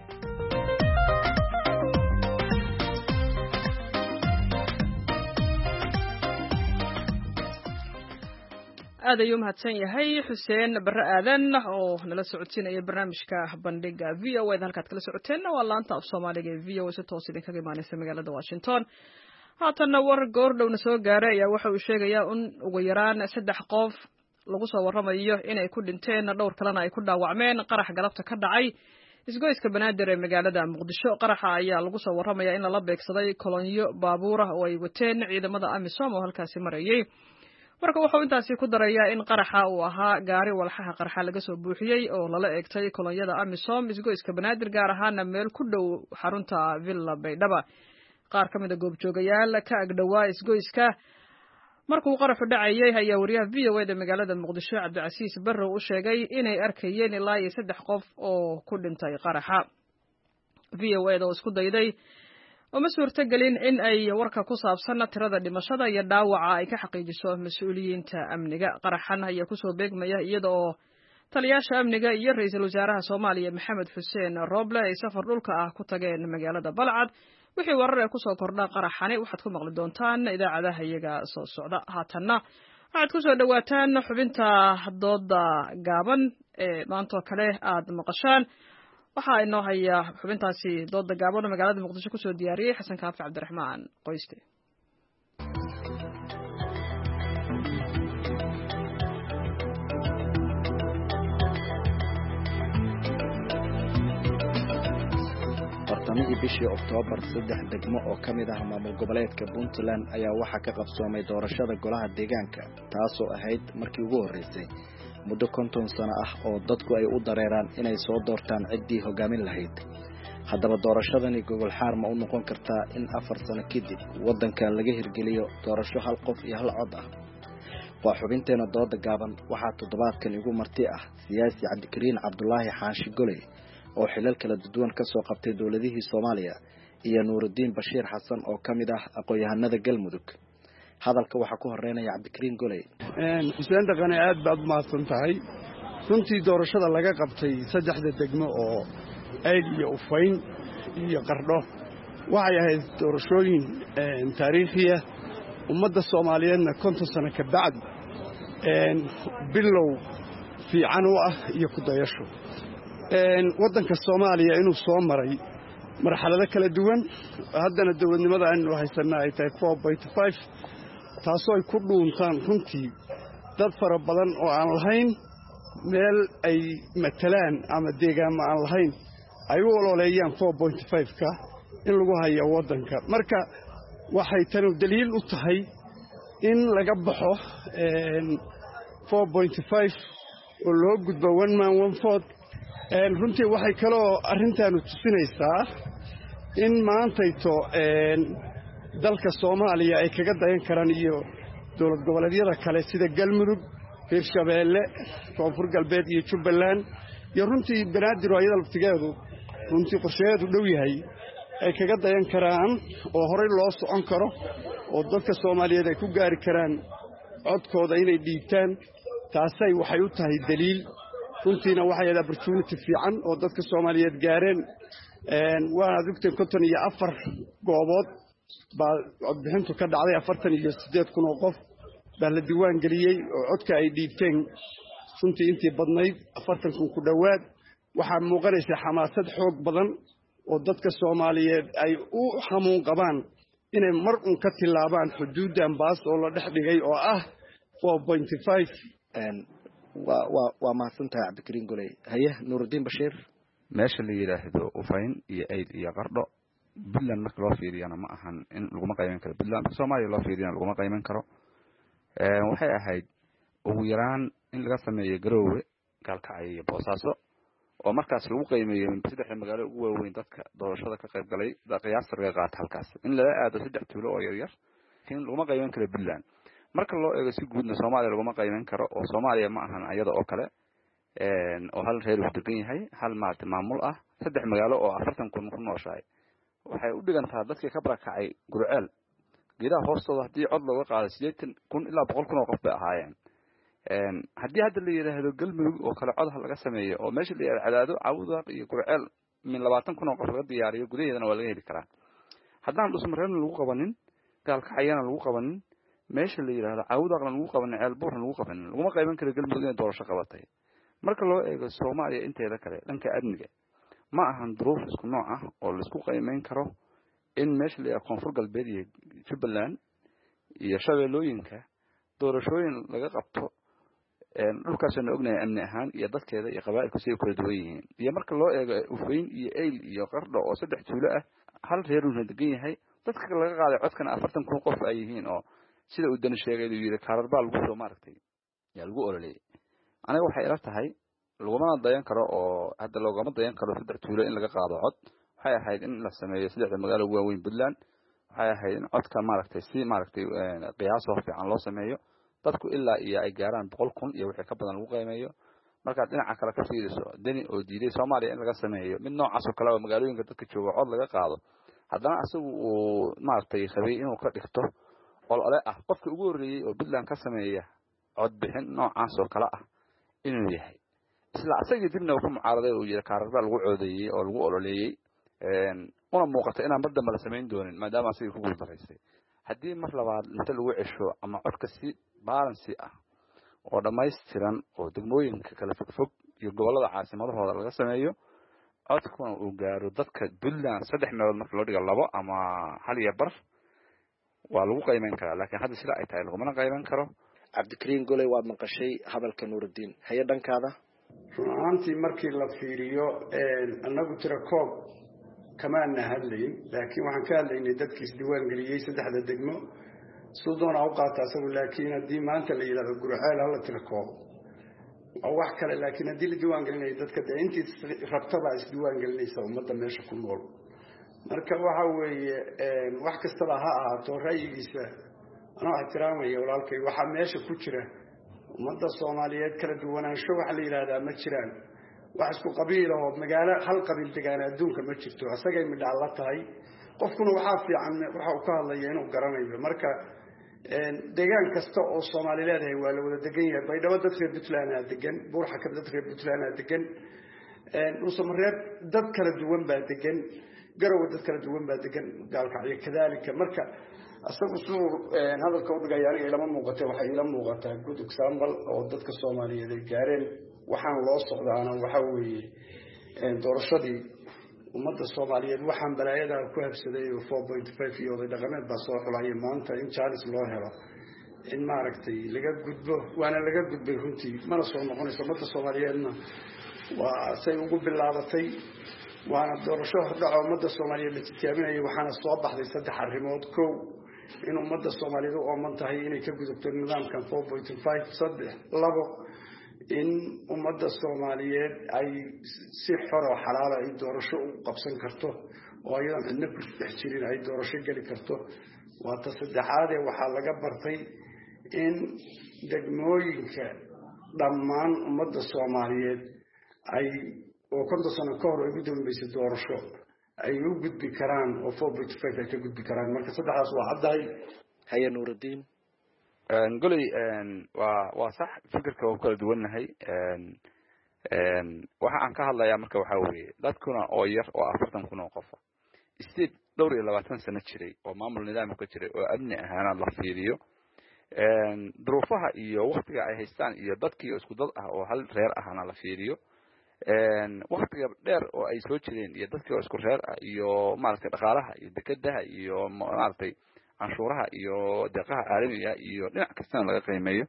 aad ayuu mahadsan yahay xuseen barre aadan oo nala socodsiinaya barnaamijka bandhiga v o a da halkaad kala socoteenna waa laanta af soomaaliga ee v o a si toos idinkaga imaaneysa magaalada washington haatanna war goordhowna soo gaaray ayaa waxa uu sheegayaa in ugu yaraan saddex qof lagu soo warramayo inay ku dhinteen dhowr kalena ay ku dhaawacmeen qarax galabta ka dhacay isgoyska banaadir ee magaalada muqdisho qaraxa ayaa lagu soo warramayaa in lala beegsaday kolonyo baabuur ah oo ay wateen ciidamada amisom oo halkaasi marayay marka wuxuu intaasi ku darayaa in qaraxa uu ahaa gaari walxaha qarxa laga soo buuxiyey oo lala eegtay kolonyada amisom isgoyska banaadir gaar ahaana meel ku dhow xarunta villa baydhaba qaar ka mid a goobjoogayaal ka agdhowaa isgoyska markuu qaraxu dhacayay ayaa wariyaha v o a da magaalada muqdisho cabdicasiis barrow u sheegay inay arkayeen ilaa iyo saddex qof oo ku dhintay qaraxa v o a da oo isku dayday uma suurtagelin in ay warka ku saabsan tirada dhimashada iyo dhaawaca ay ka xaqiijiso mas-uuliyiinta amniga qaraxan ayaa kusoo beegmaya iyada oo taliyaasha amniga iyo ra-iisul wasaaraha soomaaliya maxamed xuseen rooble ay safar dhulka ah ku tageen magaalada balcad wixii warar ee kusoo kordha qaraxani waxaad ku maqli doontaan idaacadaha iyaga soo socda haatanna waxaad kusoo dhawaataan xubinta dooda gaaban ee maantoo kale aad maqashaan waxaa inoo haya xubintaasi dooda gaaban oo magaalada muqdisho kusoo diyaariyey xasan kaafi cabdiraxmaan qoyste bartamihii bishii oktoobar saddex degmo oo ka mid ah maamul goboleedka puntland ayaa waxaa ka qabsoomay doorashada golaha deegaanka taasoo ahayd markii ugu horreysay muddo konton sano ah oo dadku ay u dareeraan inay soo doortaan ciddii hogaamin lahayd haddaba doorashadani gogol xaar ma u noqon kartaa in afar sano kadib waddanka laga hirgeliyo doorasho hal qof iyo hal cod ah waa xubinteena dooda gaaban waxaa toddobaadkan igu marti ah siyaasi cabdikariin cabdulaahi xaashi goley oo xilal kala duwan ka soo qabtay dowladihii Soomaaliya iyo Nuuruddin Bashiir Xasan oo kamid ah aqoon-yahanada Galmudug hadalka waxa ku horeynaya Cabdikariin Goley een xuseen dhaqane aad baad mahadsan tahay runtii doorashada laga qabtay saddexda degmo oo ayd iyo ufayn iyo qardho waxay ahayd doorashooyin een taariikhiya ummadda Soomaaliyeedna konton sano ka bacd een bilow fiican u ah iyo ku dayasho een wadanka Soomaaliya inuu soo maray marxalado kala duwan haddana dawladnimada aanu haysanaa ay tahay four point five taasoo ay ku dhuuntaan runtii dad fara badan oo aan lahayn meel ay matalaan ama deegaan aan lahayn ay u ololeeyaan four point five ka in lagu hayo wadanka marka waxay tan daliil u tahay in laga baxo een four point five oo loo gudbo one man one vote een runtii waxay kaloo arrintan u tusinaysaa in maantayto een dalka Soomaaliya ay kaga dayan karaan iyo dowlad goboleedyada kale sida Galmudug, Hirshabeelle, Koonfur Galbeed iyo Jubbaland iyo runtii Banaadir oo ayada laftigeedu runtii qorsheedu dhow yahay ay kaga dayan karaan oo horey loo socon karo oo dadka Soomaaliyeed ay ku gaari karaan codkooda inay dhiibtaan taasay waxay u tahay daliil runtiina waxay ahayd opportunity fiican oo dadka Soomaaliyeed gaareen een waa adugteen konton iyo afar goobood baa codbixintu ka dhacday afartan iyo siddeed kun oo qof baa la diiwaan geliyey oo codka ay dhiibteen runtii intii badnayd afartan kun ku dhowaad waxaa muuqanaysa xamaasad xoog badan oo dadka Soomaaliyeed ay u xamuun qabaan inay mar un ka tilaabaan xuduudan baas oo la dhex dhigay oo ah four point five een waa waa waa mahadsantahay Cabdikariin Goley haye Nuuruddin Bashiir meesha la yiraahdo ufayn iyo ayd iyo qardho Puntland marka loo fiiriyana ma ahan in lagu ma qayban karo Puntland Soomaaliya loo fiiriyana lagu ma qayban karo ee waxay ahayd ugu yaraan in laga sameeyo Garowe Gaalkacyo iyo Boosaaso oo markaas lagu qiimeeyo saddexda magaalo ugu waaweyn dadka doorashada ka qayb galay qiyaasta laga qaatay halkaas in la aado saddex tuulo oo yar yar in lagu ma qayban karo Puntland marka loo eego si guudna Soomaaliya lagu ma qayban karo oo Soomaaliya ma ahan ayada oo kale een oo hal reer u degan yahay hal maarta maamul ah saddex magaalo oo afartan kun ku nooshahay waxay u dhigantaa dadkii ka barakacay Gurceel geedaha hoostooda hadii cod looga qaado siddeetan kun ilaa boqol kun oo qof bay ahaayeen een hadii hadda la yiraahdo Galmudug oo kale cod laga sameeyo oo meesha la yiraahdo Cadaado Cawdaq iyo Gurceel min labaatan kun oo qof laga diyaariyo gudaheedana waa laga heli karaa haddaan dhusmareen lagu qabanin Gaalkacyana lagu qabanin meesha la yiraahdo caawdaaqna lagu qaban ceel buur lagu qaban laguma qayban karo galmudug inay doorasho qabatay marka loo eego Soomaaliya inteeda kale dhanka amniga ma ahan duruuf isku nooc ah oo la isku qaymeyn karo in meesha la koonfur galbeed iyo Jubbaland iyo shabeellooyinka doorashooyin laga qabto een dhulkaasna ognahay amni ahaan iyo dadkeeda iyo qabaa'ilka si kala duwan yihiin iyo marka loo eego Ufayn iyo Eyl iyo Qardho oo saddex tuulo ah hal reer uu degan yahay dadka laga qaaday codkan afartan kun qof ay yihiin oo sida uu dan sheegay uu yiri kaararba lagu soo maartay yaa lagu ololay aniga waxay ila tahay laguma dayan karo oo hadda loogama dayan karo saddex tuulo in laga qaado cod waxay ahayd in la sameeyo saddexda magaalo waaweyn Puntland waxay ahayd in codka maartay si maartay qiyaas oo fiican loo sameeyo dadku ilaa iyo ay gaaraan boqol kun iyo wixii ka badan lagu qiimeeyo marka dhinaca kale ka fiiriso dani oo diiday Soomaaliya in laga sameeyo mid noocaas oo kale oo magaalooyinka dadka jooga cod laga qaado haddana asagu uu maartay qabay inuu ka dhigto olole ah qofka ugu horeeyay oo Puntland ka sameeya cod bixin noocaas oo kale ah inuu yahay isla asaga dibna uu ku mucaaraday oo yiri kaararba lagu coodeeyay oo lagu ololeeyay een una muuqata inaan mar dambe la sameyn doonin maadaama asaga ku guuldareysay haddii mar labaad inta lagu cesho ama codka si balance ah oo dhameystiran oo degmooyinka kala fog iyo gobolada caasimadahooda laga sameeyo codkuna uu gaaro dadka Puntland saddex meelood marka loo dhigo labo ama hal iyo bar waa lagu qiimeyn karaa laakiin hadda sida ay tahay laguma qiimeyn karo cabdikariin goley waad maqashay hadalka nuurudiin haye dhankaada runtii markii la fiiriyo anagu tira koob kamaana hadlayn laakiin waxaan ka hadlaynay dadkii isdiiwaan geliyay saddexda degmo suudoon u qaata asagu laakiin haddii maanta la yiraahdo gurceel hala tira koob oo wax kale laakiin haddii la diiwaan gelinayo dadka intii rabtaba isdiiwaan gelinaysa ummadda meesha ku nool marka waxa weeye wax kastaba ha ahaato ra'yigiisa anoo ixtiraamaya walaalkay waxa meesha ku jira ummadda Soomaaliyeed kala duwanaansho wax la yiraahdaa ma jiraan wax isku qabiil oo magaalo hal qabiil degaan adduunka ma jirto asagay midhaal la tahay qofkuna waxa fiican waxa uu ka hadlayaa inuu garanayo marka deegaan kasta oo Soomaali leedahay waa la wada degan yahay baydhabo dadka Puntland degan buurxa ka dadka Puntland degan usamareeb dad kala duwan baa degan garow dad kala duwan baa degan gaalka iyo kadalika marka asagu suu hadalka u dhigay aniga ilama muuqatay waxa ila muuqataa good example oo dadka Soomaaliyeed ay gaareen waxaan loo socdaana waxa weeye doorashadii ummadda Soomaaliyeed waxaan balaayada ku habsaday oo four point five iyo dhaqameed baa soo xulay maanta in chance loo helo in maaragtay laga gudbo waana laga gudbay runtii mana soo noqonayso ummadda Soomaaliyeedna waa say ugu bilaabatay waana doorasho dhaco ummadda Soomaaliyeed la tijaabinayay waxaana soo baxday saddex arrimood kow in ummadda Soomaaliyeed oo man tahay inay ka gudubto nidaamkan four point five saddex labo in ummadda Soomaaliyeed ay si xor oo xalaal ah doorasho u qabsan karto oo ayaan cidna ku dhex jirin ay doorasho gali karto waa ta saddexaad ee waxa laga bartay in degmooyinka dhammaan ummadda Soomaaliyeed ay oo konton sano ka hor ay ugu dambeysay doorasho ay u gudbi karaan oo four point five ay ka gudbi karaan marka saddexdaas waa caddahay haye nuurudiin een goley een waa waa sax fikirka oo kala duwanahay een een waxa aan ka hadlayaa marka waxa weeye dadkuna oo yar oo afartan kun oo qof isteed dhowr iyo labaatan sano jiray oo maamul nidaam ka jiray oo amni ahaan la fiiriyo een duruufaha iyo waqtiga ay haystaan iyo dadkii isku dad ah oo hal reer ahna la fiiriyo een waqtiga dheer oo ay soo jireen iyo dadkii isku reer ah iyo maaragtay dhaqaalaha iyo dekedaha iyo maaragtay canshuuraha iyo deeqaha caalamiga iyo dhinac kasta laga qiimeeyo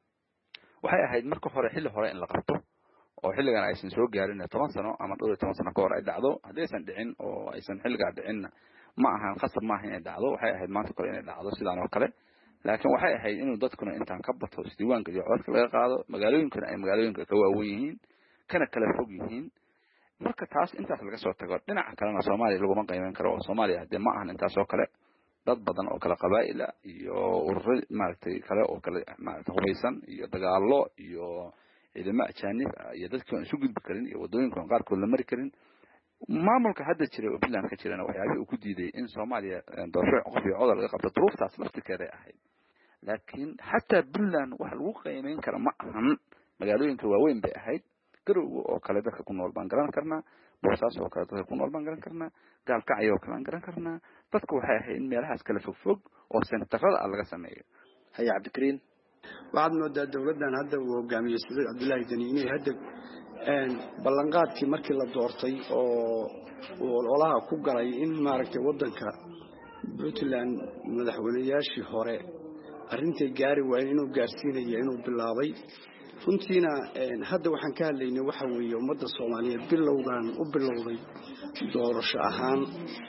waxay ahayd marka hore xilli hore in la qabto oo xilligan aysan soo gaarin toban sano ama dhowr iyo toban sano ka hor ay dhacdo haddii aysan dhicin oo aysan xilliga dhicin ma ahan khasab ma ahan inay dhacdo waxay ahayd maanta kale inay dhacdo sidaan oo kale laakiin waxay ahayd inuu dadkuna intaan ka bato isdiiwaanka iyo codka laga qaado magaalooyinkana ay magaalooyinka ka waaweyn yihiin kana kala fog yihiin marka taas intaas laga soo tago dhinaca kalena Soomaaliya laguma qiimeyn karo oo Soomaaliya hadii ma ahan intaas oo kale dad badan oo kala qabaa'il iyo urur maaragtay kale oo kale maaragtay hubaysan iyo dagaalo iyo ciidamo ajaanib iyo dadka isu gudbi karin iyo wadooyinka qaarkood la mari karin maamulka hadda jiray oo Puntland ka jirana waxyaabihii uu ku diiday in Soomaaliya doorasho qof iyo codar laga qabto duruuftaas laftirkeeda ahayd laakiin hatta Puntland wax lagu qiimeyn karo ma ahan magaalooyinka waaweyn bay ahayd garow oo kale dadka ku nool baan garan karnaa boorsaas oo kale dadka ku nool baan garan karnaa gaalkacyo oo kale aan garan karnaa dadku waxay ahayd in meelahaas kala fog fog oo sentarada laga sameeyo haya cabdikariin waxaad moodaa dowladdan hadda uu hogaamiyey saciid cabdullaahi deni inay hadda ballanqaadkii markii la doortay oo uu ololaha ku galay in maaragtay waddanka puntland madaxweynayaashii hore arrintay gaari waayeen inuu gaarsiinaya inuu bilaabay runtiina hadda waxaan ka hadlaynay waxa weeye ummadda soomaaliyeed bilowgan u bilowday doorasho ahaan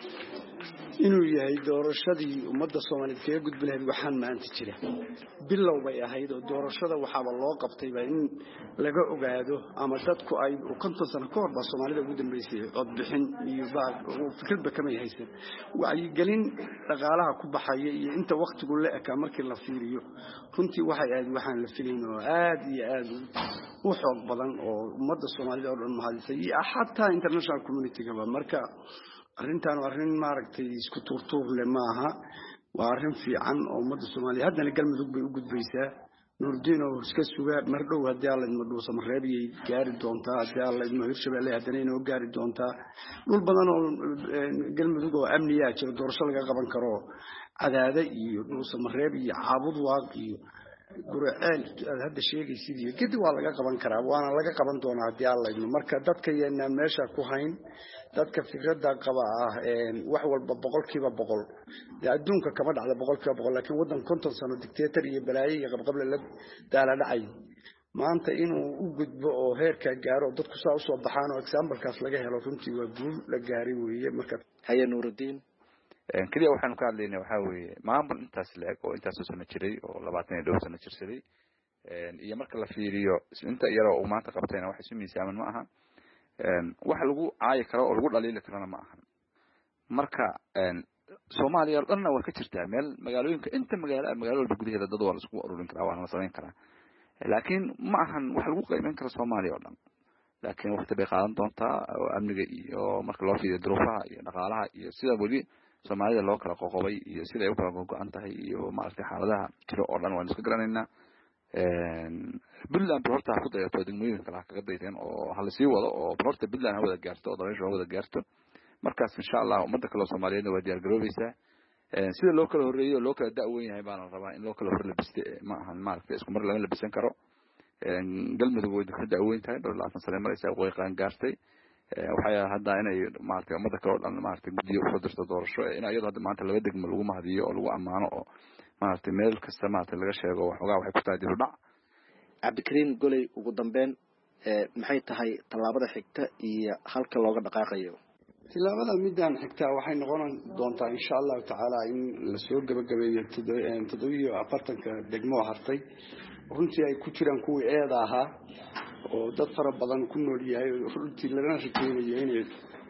inuu yahay doorashadii ummadda soomaaliyeed kaga gudbi lahayd waxaan maanta jira bilow bay ahayd oo doorashada waxaaba loo qabtayba in laga ogaado ama dadku ay konton sano ka hor baa soomaalida ugu dambeysay codbixin iyo fikradba kamay haysan wacyigelin dhaqaalaha ku baxaya iyo inta waktigu la ekaa markii la fiiriyo runtii waxay ahayd waxaan la filayn oo aad iyo aad u xoog badan oo ummadda soomaalida oo dhan mahadisay iyo xataa international community-gaba marka arrintan waa arrin maaragtay isku tuurtuur leh maaha waa arrin fiican oo ummadda soomaaliya haddana galmudug bay u gudbaysaa nuurdiin oo iska suga mar dhow haddii alla idma dhuusa mareebiyay gaari doontaa haddii alla idma hirshabeelle haddana inoo gaari doontaa dhul badan oo galmudug oo amniyaa jiro doorasho laga qaban karo cadaada iyo dhuusa mareeb iyo caabud waaq iyo guraceel aad hadda sheegaysid iyo kadib waa laga qaban karaa waana laga qaban doonaa haddii alla idmo marka dadka yeenaa meesha ku hayn dadka fikradda qaba ah wax walba boqolkiiba boqol dee adduunka kama dhacda boqolkiiba boqol laakiin waddan konton sano dictator iyo balaayo iyo qabqable la daala dhacay maanta inuu u gudbo oo heerka gaaro dadku saa usoo baxaan oo exambalkaas laga helo runtii waa guul la gaaray weeye marka haya nuurudiin kaliya waxaanu ka hadlaynay waxaa weeye maamul intaas la-eg oo intaasoo sano jiray oo labaatan iyo dhowr sano jirsaday iyo marka la fiiriyo inta iyaroo uu maanta qabtayna wax isu miisaaman ma aha wax lagu caayi karo oo lagu dhaliili karana ma ahan marka soomaaliya oo dhanna waa ka jirtaa meel magaalooyinka inta magaalo magaalo walba gudaheeda dad waa la isku ururin karaa waana la samayn karaa laakiin ma ahan wax lagu qiimeyn karo soomaaliya oo dhan laakiin waqti bay qaadan doontaa oo amniga iyo marka loo fiiriyo duruufaha iyo dhaqaalaha iyo sida weli soomaalida loo kala qoqobay iyo sida ay u kala go-an tahay iyo maaragtay xaaladaha jiro oo dhan waan iska garanaynaa puntland ba horta ha ku dayato degmooyinka kale ha kaga dayteen oo hala sii wado oo horta puntland ha wada gaarto oo dabeysha ha wada gaarto markaas insha allah ummadda kale oo soomaaliyeedna waa diyaar garoobeysaa sida loo kala horreeyo oo loo kala da-wen yahay baana rabaa in loo kala hor labiste ma ahan maaragtay isku mar lama labisan karo galmudug way ka da-weyn tahay dhowr labaatan sane maraysa way qaan gaartay waxay hadda inay maaragtay ummadda kale oo dhan maaragtay guddiyo usoo dirto doorasho in iyadoo hadda maanta laba degmo lagu mahadiyo oo lagu ammaano oo maaragtay meel kasta maaragtay laga sheego waxoogaa waxay ku tahay dib u dhac cabdikariin goley ugu dambeyn maxay tahay tallaabada xigta iyo halka looga dhaqaaqayo tilaabada midaan xigtaa waxay noqon doontaa insha allahu tacaala in lasoo gabagabeeyo toddobiyo afartanka degmo hartay runtii ay ku jiraan kuwii eeda ahaa oo dad fara badan ku nool yahay runtii lagana rakeynayo inay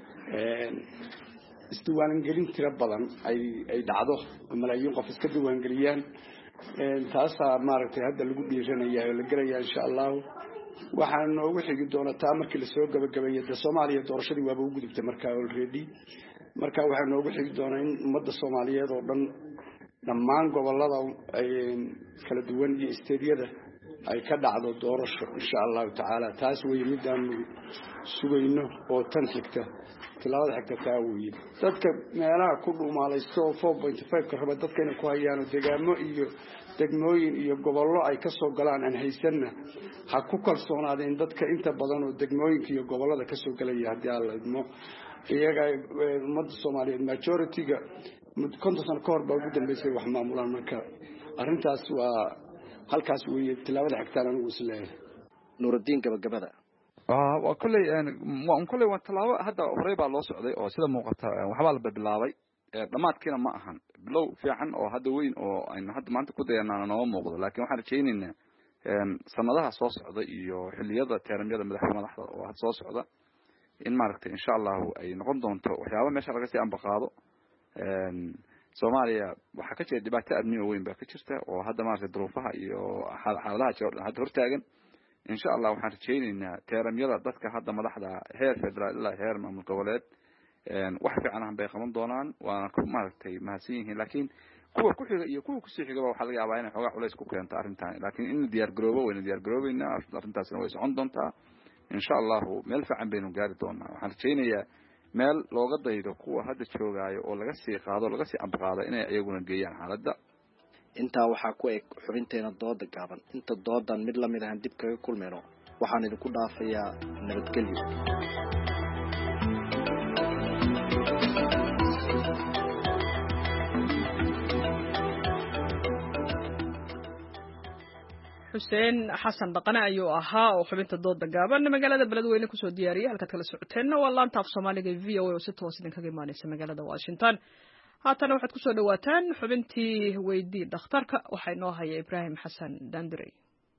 isdiiwaangelin tiro badan ay ay dhacdo malaayiin qof iska diiwaangeliyaan taasaa maaragtay hadda lagu dhiiranaya oo la gelaya insha allahu waxaa noogu xigi doona taa markii lasoo gabagabeeyo dee soomaaliya doorashadii waaba u gudubtay markaa already marka waxaa noogu xigi doonaa in ummadda soomaaliyeed oo dhan dhammaan gobolada kala duwan iyo isteedyada ay ka dhacdo doorasho insha allahu tacaala taas weye midaanu sugayno oo tan xigta tilaabada xigta taa weye dadka meelaha ku dhumaalaysto oo four point five ka raba dadka inay ku hayaan oo degaamo iyo degmooyin iyo gobollo ay ka soo galaan aan haysanna ha ku kalsoonaadeen dadka inta badan oo degmooyinka iyo gobollada ka soo galaya haddii aan la idmo iyaga ummadda soomaaliyeed majority-ga konton sano ka hor baa ugu dambeysay wax maamulaan marka arrintaas waa halkaas weeye tilaabada xigtaan anigu is leeyahay nuurudiin gabagabada waa kolley waa kolley waa tallaabo hadda horey baa loo socday oo sida muuqata waxbaa la bilaabay dhammaadkiina ma ahan bilow fiican oo hadda weyn oo aynu hadda maanta ku dayanaana nooma muuqdo laakiin waxaan rajaynaynaa sanadaha soo socda iyo xilliyada teeramyada madaxda madaxda oo hadda soo socda in maaragtay insha allahu ay noqon doonto waxyaaba meesha laga sii ambaqaado soomaaliya waxaa ka jira dhibaato amni oo weyn baa ka jirta oo hadda maaragtay duruufaha iyo xaaladaha jira oo dhan hadda hortaagan insha allah waxaan rajaynaynaa teeramyada dadka hadda madaxda heer federaal ilaa heer maamul goboleed wax fiican ah bay qaban doonaan waana ku maaragtay mahadsan yihiin laakiin kuwa ku xiga iyo kuwa kusii xigaba waxaa laga yaabaa inay xoogaa culays ku keento arrintan laakiin in la diyaar garoobo wayna diyaar garoobeynaa arrintaasina way socon doontaa insha allahu meel fiican baynu gaari doonaa waxaan rajaynayaa meel looga daydo kuwa hadda joogaayo oo laga sii qaado laga sii ambaqaado inay iyaguna geeyaan xaaladda intaa waxaa ku eg xubinteena dooda gaaban inta doodan mid lamid ahan dib kaga kulmayno waxaan idinku dhaafayaa nabadgelyo. xuseen xasan dhaqane ayuu ahaa oo xubinta dooda gaaban magaalada beledweyne kusoo diyaariyay halkaad kala socoteenna waa laanta af soomaaliga v o a oo si toos idinkaga imaaneysa magaalada washington. haatana waxaad kusoo dhawaataan xubintii weydii dhakhtarka waxaa inoo haya ibraahim xasan daandirey.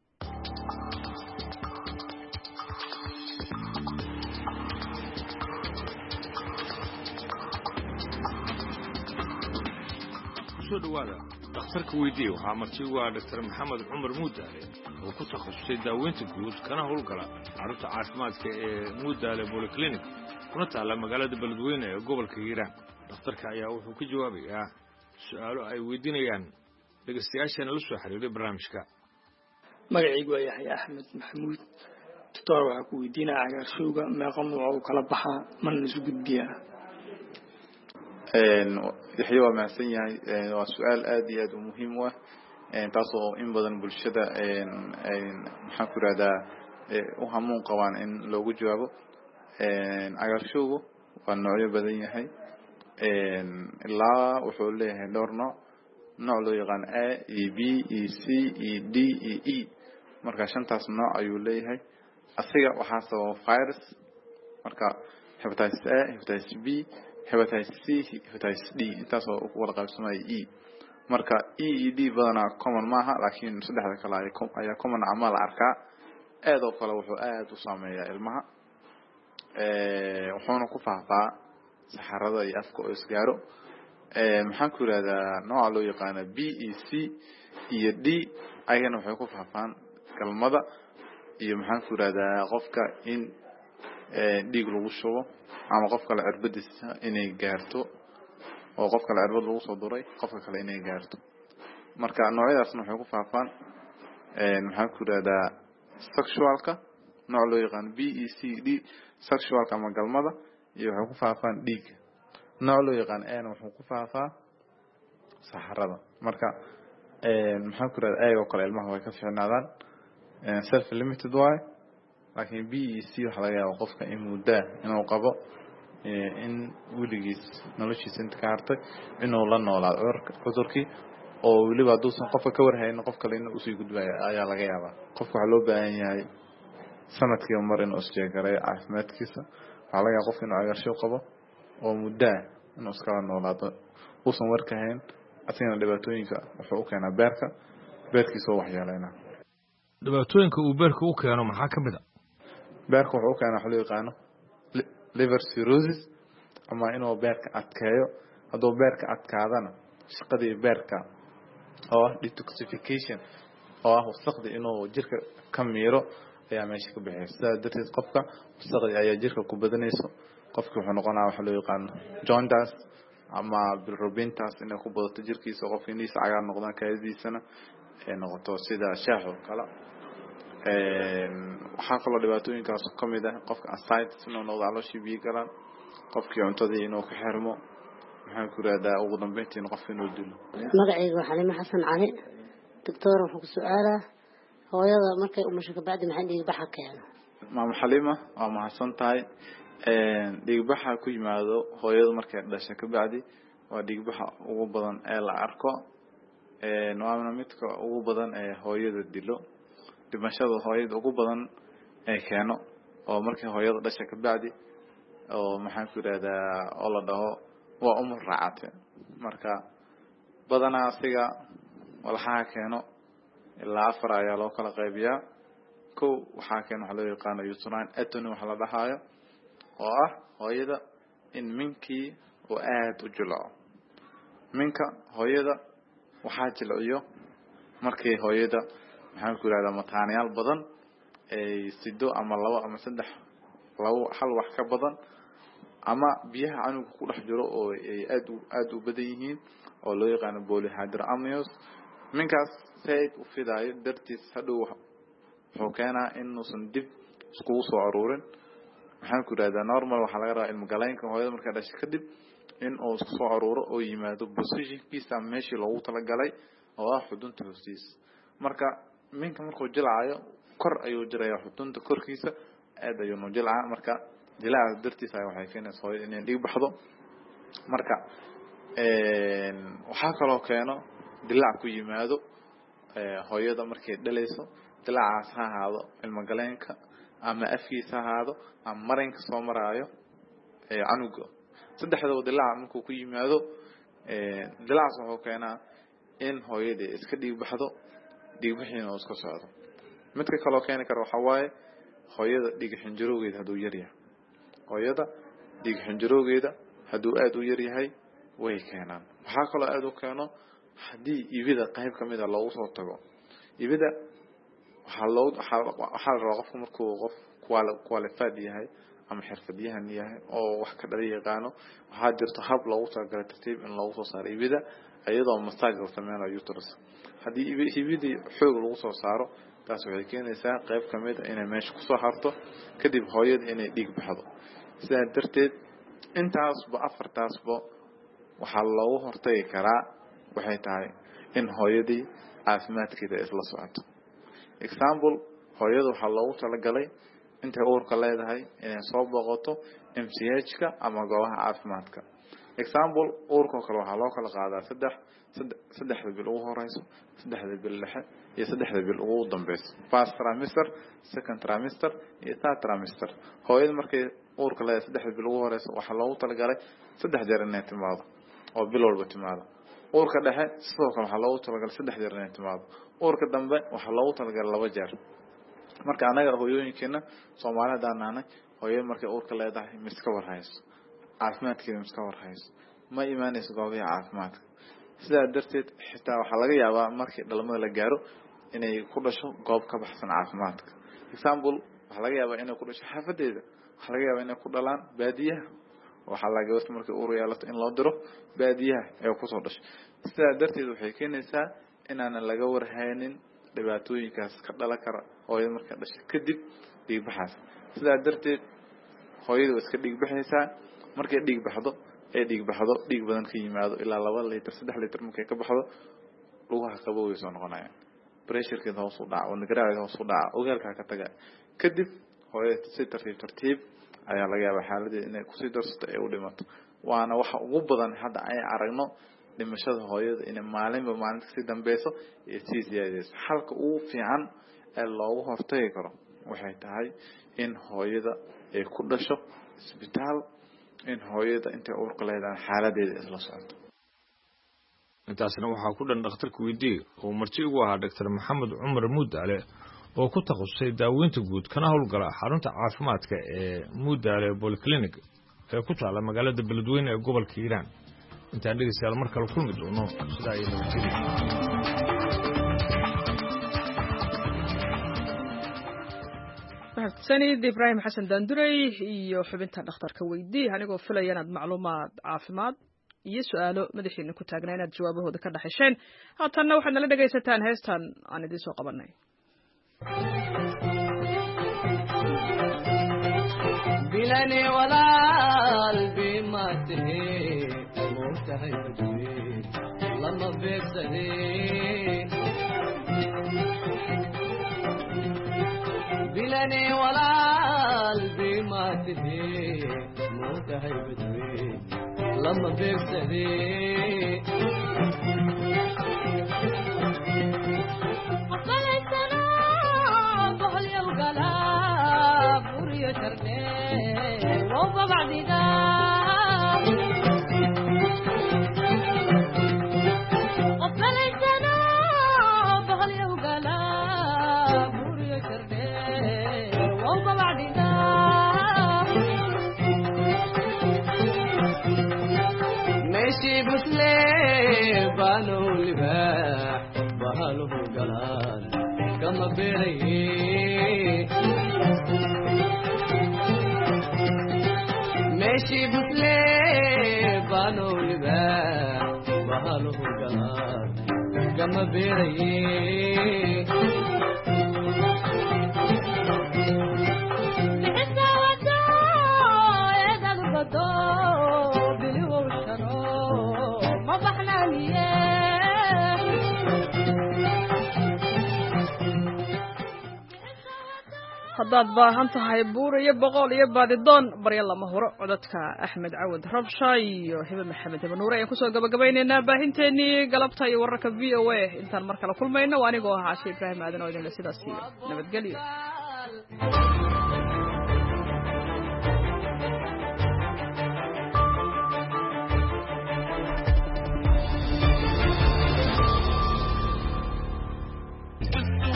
kusoo dhawaada dhakhtarka weydii waxaa marti ugu ah doctor maxamed cumar muudaale oo ku takhasusay daaweynta guud kana howlgala carruurta caafimaadka ee muudaale polyclinic kuna taalla magaalada beledweyne ee gobolka hiiraan. dhakhtarka ayaa wuxuu ka jawaabayaa su-aalo ay weydiinayaan dhegeystayaashana la soo xiriiray barnaamijka. magacaygu waa yaxya axmed maxamuud. doctor waxaa ku weydiinaya cagaarshowga meeqa nooc uu kala baxaa mana isu gudbiyaa? yaxya waa mahadsan yahay. waa su-aal aad iyo aad u muhiim u ah taasoo in badan bulshada maxaan ku ihahdaa u hamuun qabaan in loogu jawaabo. cagaarshowgu waa noocyo badan yahay ilaa wuxuu leeyahay dhowr nooc nooc loo yaqaan a e b e c e d e e marka shantaas nooc ayuu leeyahay. asiga waxaa sababa virus marka hepatitis a hepatitis b hepatitis c hepatitis d intaasoo wada qaybsamaya e marka e e d badanaa common maaha laakiin saddexda kale ayaa common ama la arkaa. aad oo kale wuxuu aad u saameeyaa ilmaha wuxuuna ku faafaa saxarada iyo afka oo isgaaro. maxaan ku yidhahdaa nooca loo yaqaana b e c iyo d ayagana waxay ku faafaan galmada iyo maxaan ku yidhahdaa qofka in dhiig lagu shubo ama qof kale cirbadiisa inay gaarto oo qof kale cirbad lagu soo duray qofka kale inay gaarto. marka noocyadaasna waxay ku faafaan maxaan ku yidhahdaa sexualka nooc loo yaqaano b e c d sexualka ama galmada iyo waxay ku faafaan dhiigga. nooc loo yaqaan ana wuxuu ku faafaa saxarada. marka maxaan ku yidhahdaa ayagoo kale ilmaha way ka fiicnaadaan self limited waaye laakiin b e c waxaa laga yaaba qofka in muddaa inuu qabo in weligiis noloshiisa inta ka hartay inuu la noolaado cudurkii oo weliba hadduusan qofka ka warhaynin qof kale inuu usii gudbaya ayaa laga yaabaa. qofka waxaa loo baahan yahay sanadkiiba mar inuu isjeegareeyo caafimaadkiisa. waxaa laga yaaba qofka inuu cagaarshow qabo oo muddaa inuu iskala noolaado uusan warkahayn asigana dhibaatooyinka wuxuu u keenaa beerka beerkiisa oo waxyeeleynaa. dhibaatooyinka uu beerka u keeno maxaa ka mid a? beerka wuxuu u keenaa waxa loo yaqaano liver cirrhosis ama inuu beerka adkeeyo. hadduu beerka adkaadana shaqadii beerka oo ah detoxification oo ah wasaqdi inuu jirka ka miiro ayaa meesha ka baxaysa. sidaas darteed qofka wasaqdi ayaa jirka ku badanayso. qofki wuxuu noqonaa waxa loo yaqaano jaundice ama bilirubintaas inay ku badato jirkiisa qofka indhihiisa cagaar noqdaan kaadidiisana ay noqoto sida shaax oo kale. waxaa kaloo dhibaatooyinkaas ka mid ah qofka ascites inuu noqdo calooshii biyo galaan qofkii cuntadii inuu ka xirmo maxaan ku yidhahdaa ugu dambeyntiina qofka inuu dilo. magacayga waa xalimo xasan cali. doctor wuxuu ku su-aalaa hooyada markay umusho kabacdi maxay dhiigbaxa keeno? maama xalima waa mahadsan tahay. dhiigbaxa ku yimaado hooyada markay dhasha kabacdi waa dhiigbaxa ugu badan ee la arko waana midka ugu badan ee hooyada dilo. dhimashada hooyada ugu badan ee keeno oo markii hooyada dhasha kabacdi oo maxaan ku yidhahdaa oo la dhaho waa umur raacate. marka badanaa asiga walxaha keeno ilaa afar ayaa loo kala qaybiyaa. kow waxaa keeno waxa loo yaqaano uterine atony waxa la dhahaayo oo ah hooyada in minkii uu aad u jilco. minka hooyada waxaa jilciyo markii hooyada maxaan ku yidhahdaa mataanayaal badan ay sido ama labo ama saddex labo hal wax ka badan ama biyaha canuga ku dhex jiro oo ay aad u aad u badan yihiin oo loo yaqaano polyhydramnios. minkaas sayd u fidaayo dartiis hadhow wuxuu keenaa inuusan dib iskugu soo aruurin. maxaan ku yidhahdaa normal waxaa laga rabaa ilmo galeenka hooyada markay dhashay kadib in uu isku soo aruuro oo yimaado positionkiisa meeshii loogu talagalay oo ah xudunta hoostiisa marka minka markuu jilcayo kor ayuu jirayaa xudunta korkiisa aad ayuu noo jilcaa marka jilaaca dartiisa waxay keenaysaa hooyada inay dhiig baxdo marka een waxa kaloo keeno dilaac ku yimaado ee hooyada markay dhalayso dilaacaas ha ahaado ilma galeenka ama afkiisa ha ahaado ama marinka soo maraayo ee canuga saddexda dilaac markuu ku yimaado ee dilaacaas wuxuu keenaa in hooyada iska dhiig baxdo dhiig bixina iska socdo midka kaloo keeni karo waxa waaye hooyada dhiig xinjirowgeeda haduu yar yahay hooyada dhiig xinjirowgeeda haduu aad u yar yahay way keenaan waxa kaloo aad u keeno hadii ibida qayb kamid ah loogu soo tago ibida waxa loo waxa la rabo qofku markuu qof qualified yahay ama xirfadyahan yahay oo wax ka dhali yaqaano waxa jirto hab loogu talagalay tartiib in loogu soo saaro ibida ayadoo massage la sameeyo uterus hadii ibidi xoog lagu soo saaro taas waxay keenaysaa qayb kamid ah inay meesha ku soo harto kadib hooyada inay dhiig baxdo sidaa darteed intaas ba afartaas ba waxa loogu hortagi karaa waxay tahay in hooyadii caafimaadkeeda isla socoto example hooyadu waxa loogu talagalay intay uurka leedahay inay soo boqoto M C H-ka ama goobaha caafimaadka example uurka kale waxa loo kala qaadaa saddex saddexda bil ugu horeyso saddexda bil dhexe iyo saddexda bil ugu dambayso first trimester second trimester iyo third trimester hooyada markay uurka leedahay saddexda bil ugu horeyso waxa loogu talagalay saddex jeer inay timaado oo bil walba timaado uurka dhexe sidoo kale waxa loogu talagalay saddex jeer inay timaado uurka dambe waxa loogu talagalay laba jeer marka anaga hooyooyinkeena Soomaalida aanay hooyo markay uurka leedahay miska war hayso caafimaadkeeda miska war hayso ma iimaanayso goobaha caafimaadka sidaa darteed xitaa waxa laga yaabaa markii dhalmada la gaaro inay ku dhasho goob ka baxsan caafimaadka example waxa laga yaabaa inay ku dhasho xaafadeeda waxa laga yaabaa inay ku dhalaan baadiyaha waxa laga yaabaa markii uur yeelato in loo diro baadiyaha ee ku soo dhasho sidaa darteed waxay keenaysaa inaan laga warhaynin dhibaatooyinkaas ka dhala kara hooyada markay dhashay kadib dhiig baxaas sidaa darteed hooyadu iska dhiig baxaysaa markay dhiig baxdo ee dhiig baxdo dhiig badan ka yimaado ilaa laba litir saddex litir markay ka baxdo lugaha qaboway soo noqonayaan pressure-keeda hoos u dhaca oo nigradeeda hoos u dhaca ogaalka ka taga kadib hooyada si tartiib tartiib ayaa laga yaabaa xaaladda inay ku sii darsato ee u dhimato waana waxa ugu badan hadda ay aragno dhimashada hooyada in maalinba maalinta si dambayso ee si ziyaadayso halka ugu fiican ee loogu hortagi karo waxay tahay in hooyada ay ku dhasho isbitaal in hooyada inta uurka leedahay xaaladeeda isla socoto intaasna waxaa ku dhan dhakhtarka weydii oo marti ugu ahaa Dr Maxamed Cumar Mudaale oo ku takhasusay daaweynta guud kana howlgala xarunta caafimaadka ee Mudaale Polyclinic ee ku taala magaalada Beledweyne ee gobolka Hiiraan intaan dhegeystayaal mar kale kulmi doono sida ay سنيد إبراهيم حسن دندري يحبنت الأخطر كويدي هنيقو فلينا معلومات عافمات يسألوا مدحين إنكم تاجنين الجوابه هذا كده حشين هاتنا وحنا لدى جيستان هستان أنا دي سوق بناي بلاني ولا قلبي ما تهي مرتهي بدوي لما بيكسدين بلاني ولا قلبي ما تهي مرتهي بدوي لما بيكسدين أطلعت أنا بهل القلب وريا شرني وضع بعد دام أطلعت أنا بهل القلب وريا شرني وضع بعد دام ماشي بسلي بانو لباح بهاله قلال كما بيري ماشي بسلي بانو لباح بهاله قلال كما بيري لحسا ودا يدا البدو بلو الشرو ما بحنا ليه haddaad baahan tahay buur iyo boqol iyo baadidoon barya lama huro codadka axmed cawad rabsha iyo hibe maxamed hibe nuure ayaan kusoo gabagabaynaynaa baahinteenii galabta iyo wararka v o a intaan mar kale kulmayno waa anigoo ahaa cashe ibraahim aadan oo idinle sidaas iyo nabadgelyo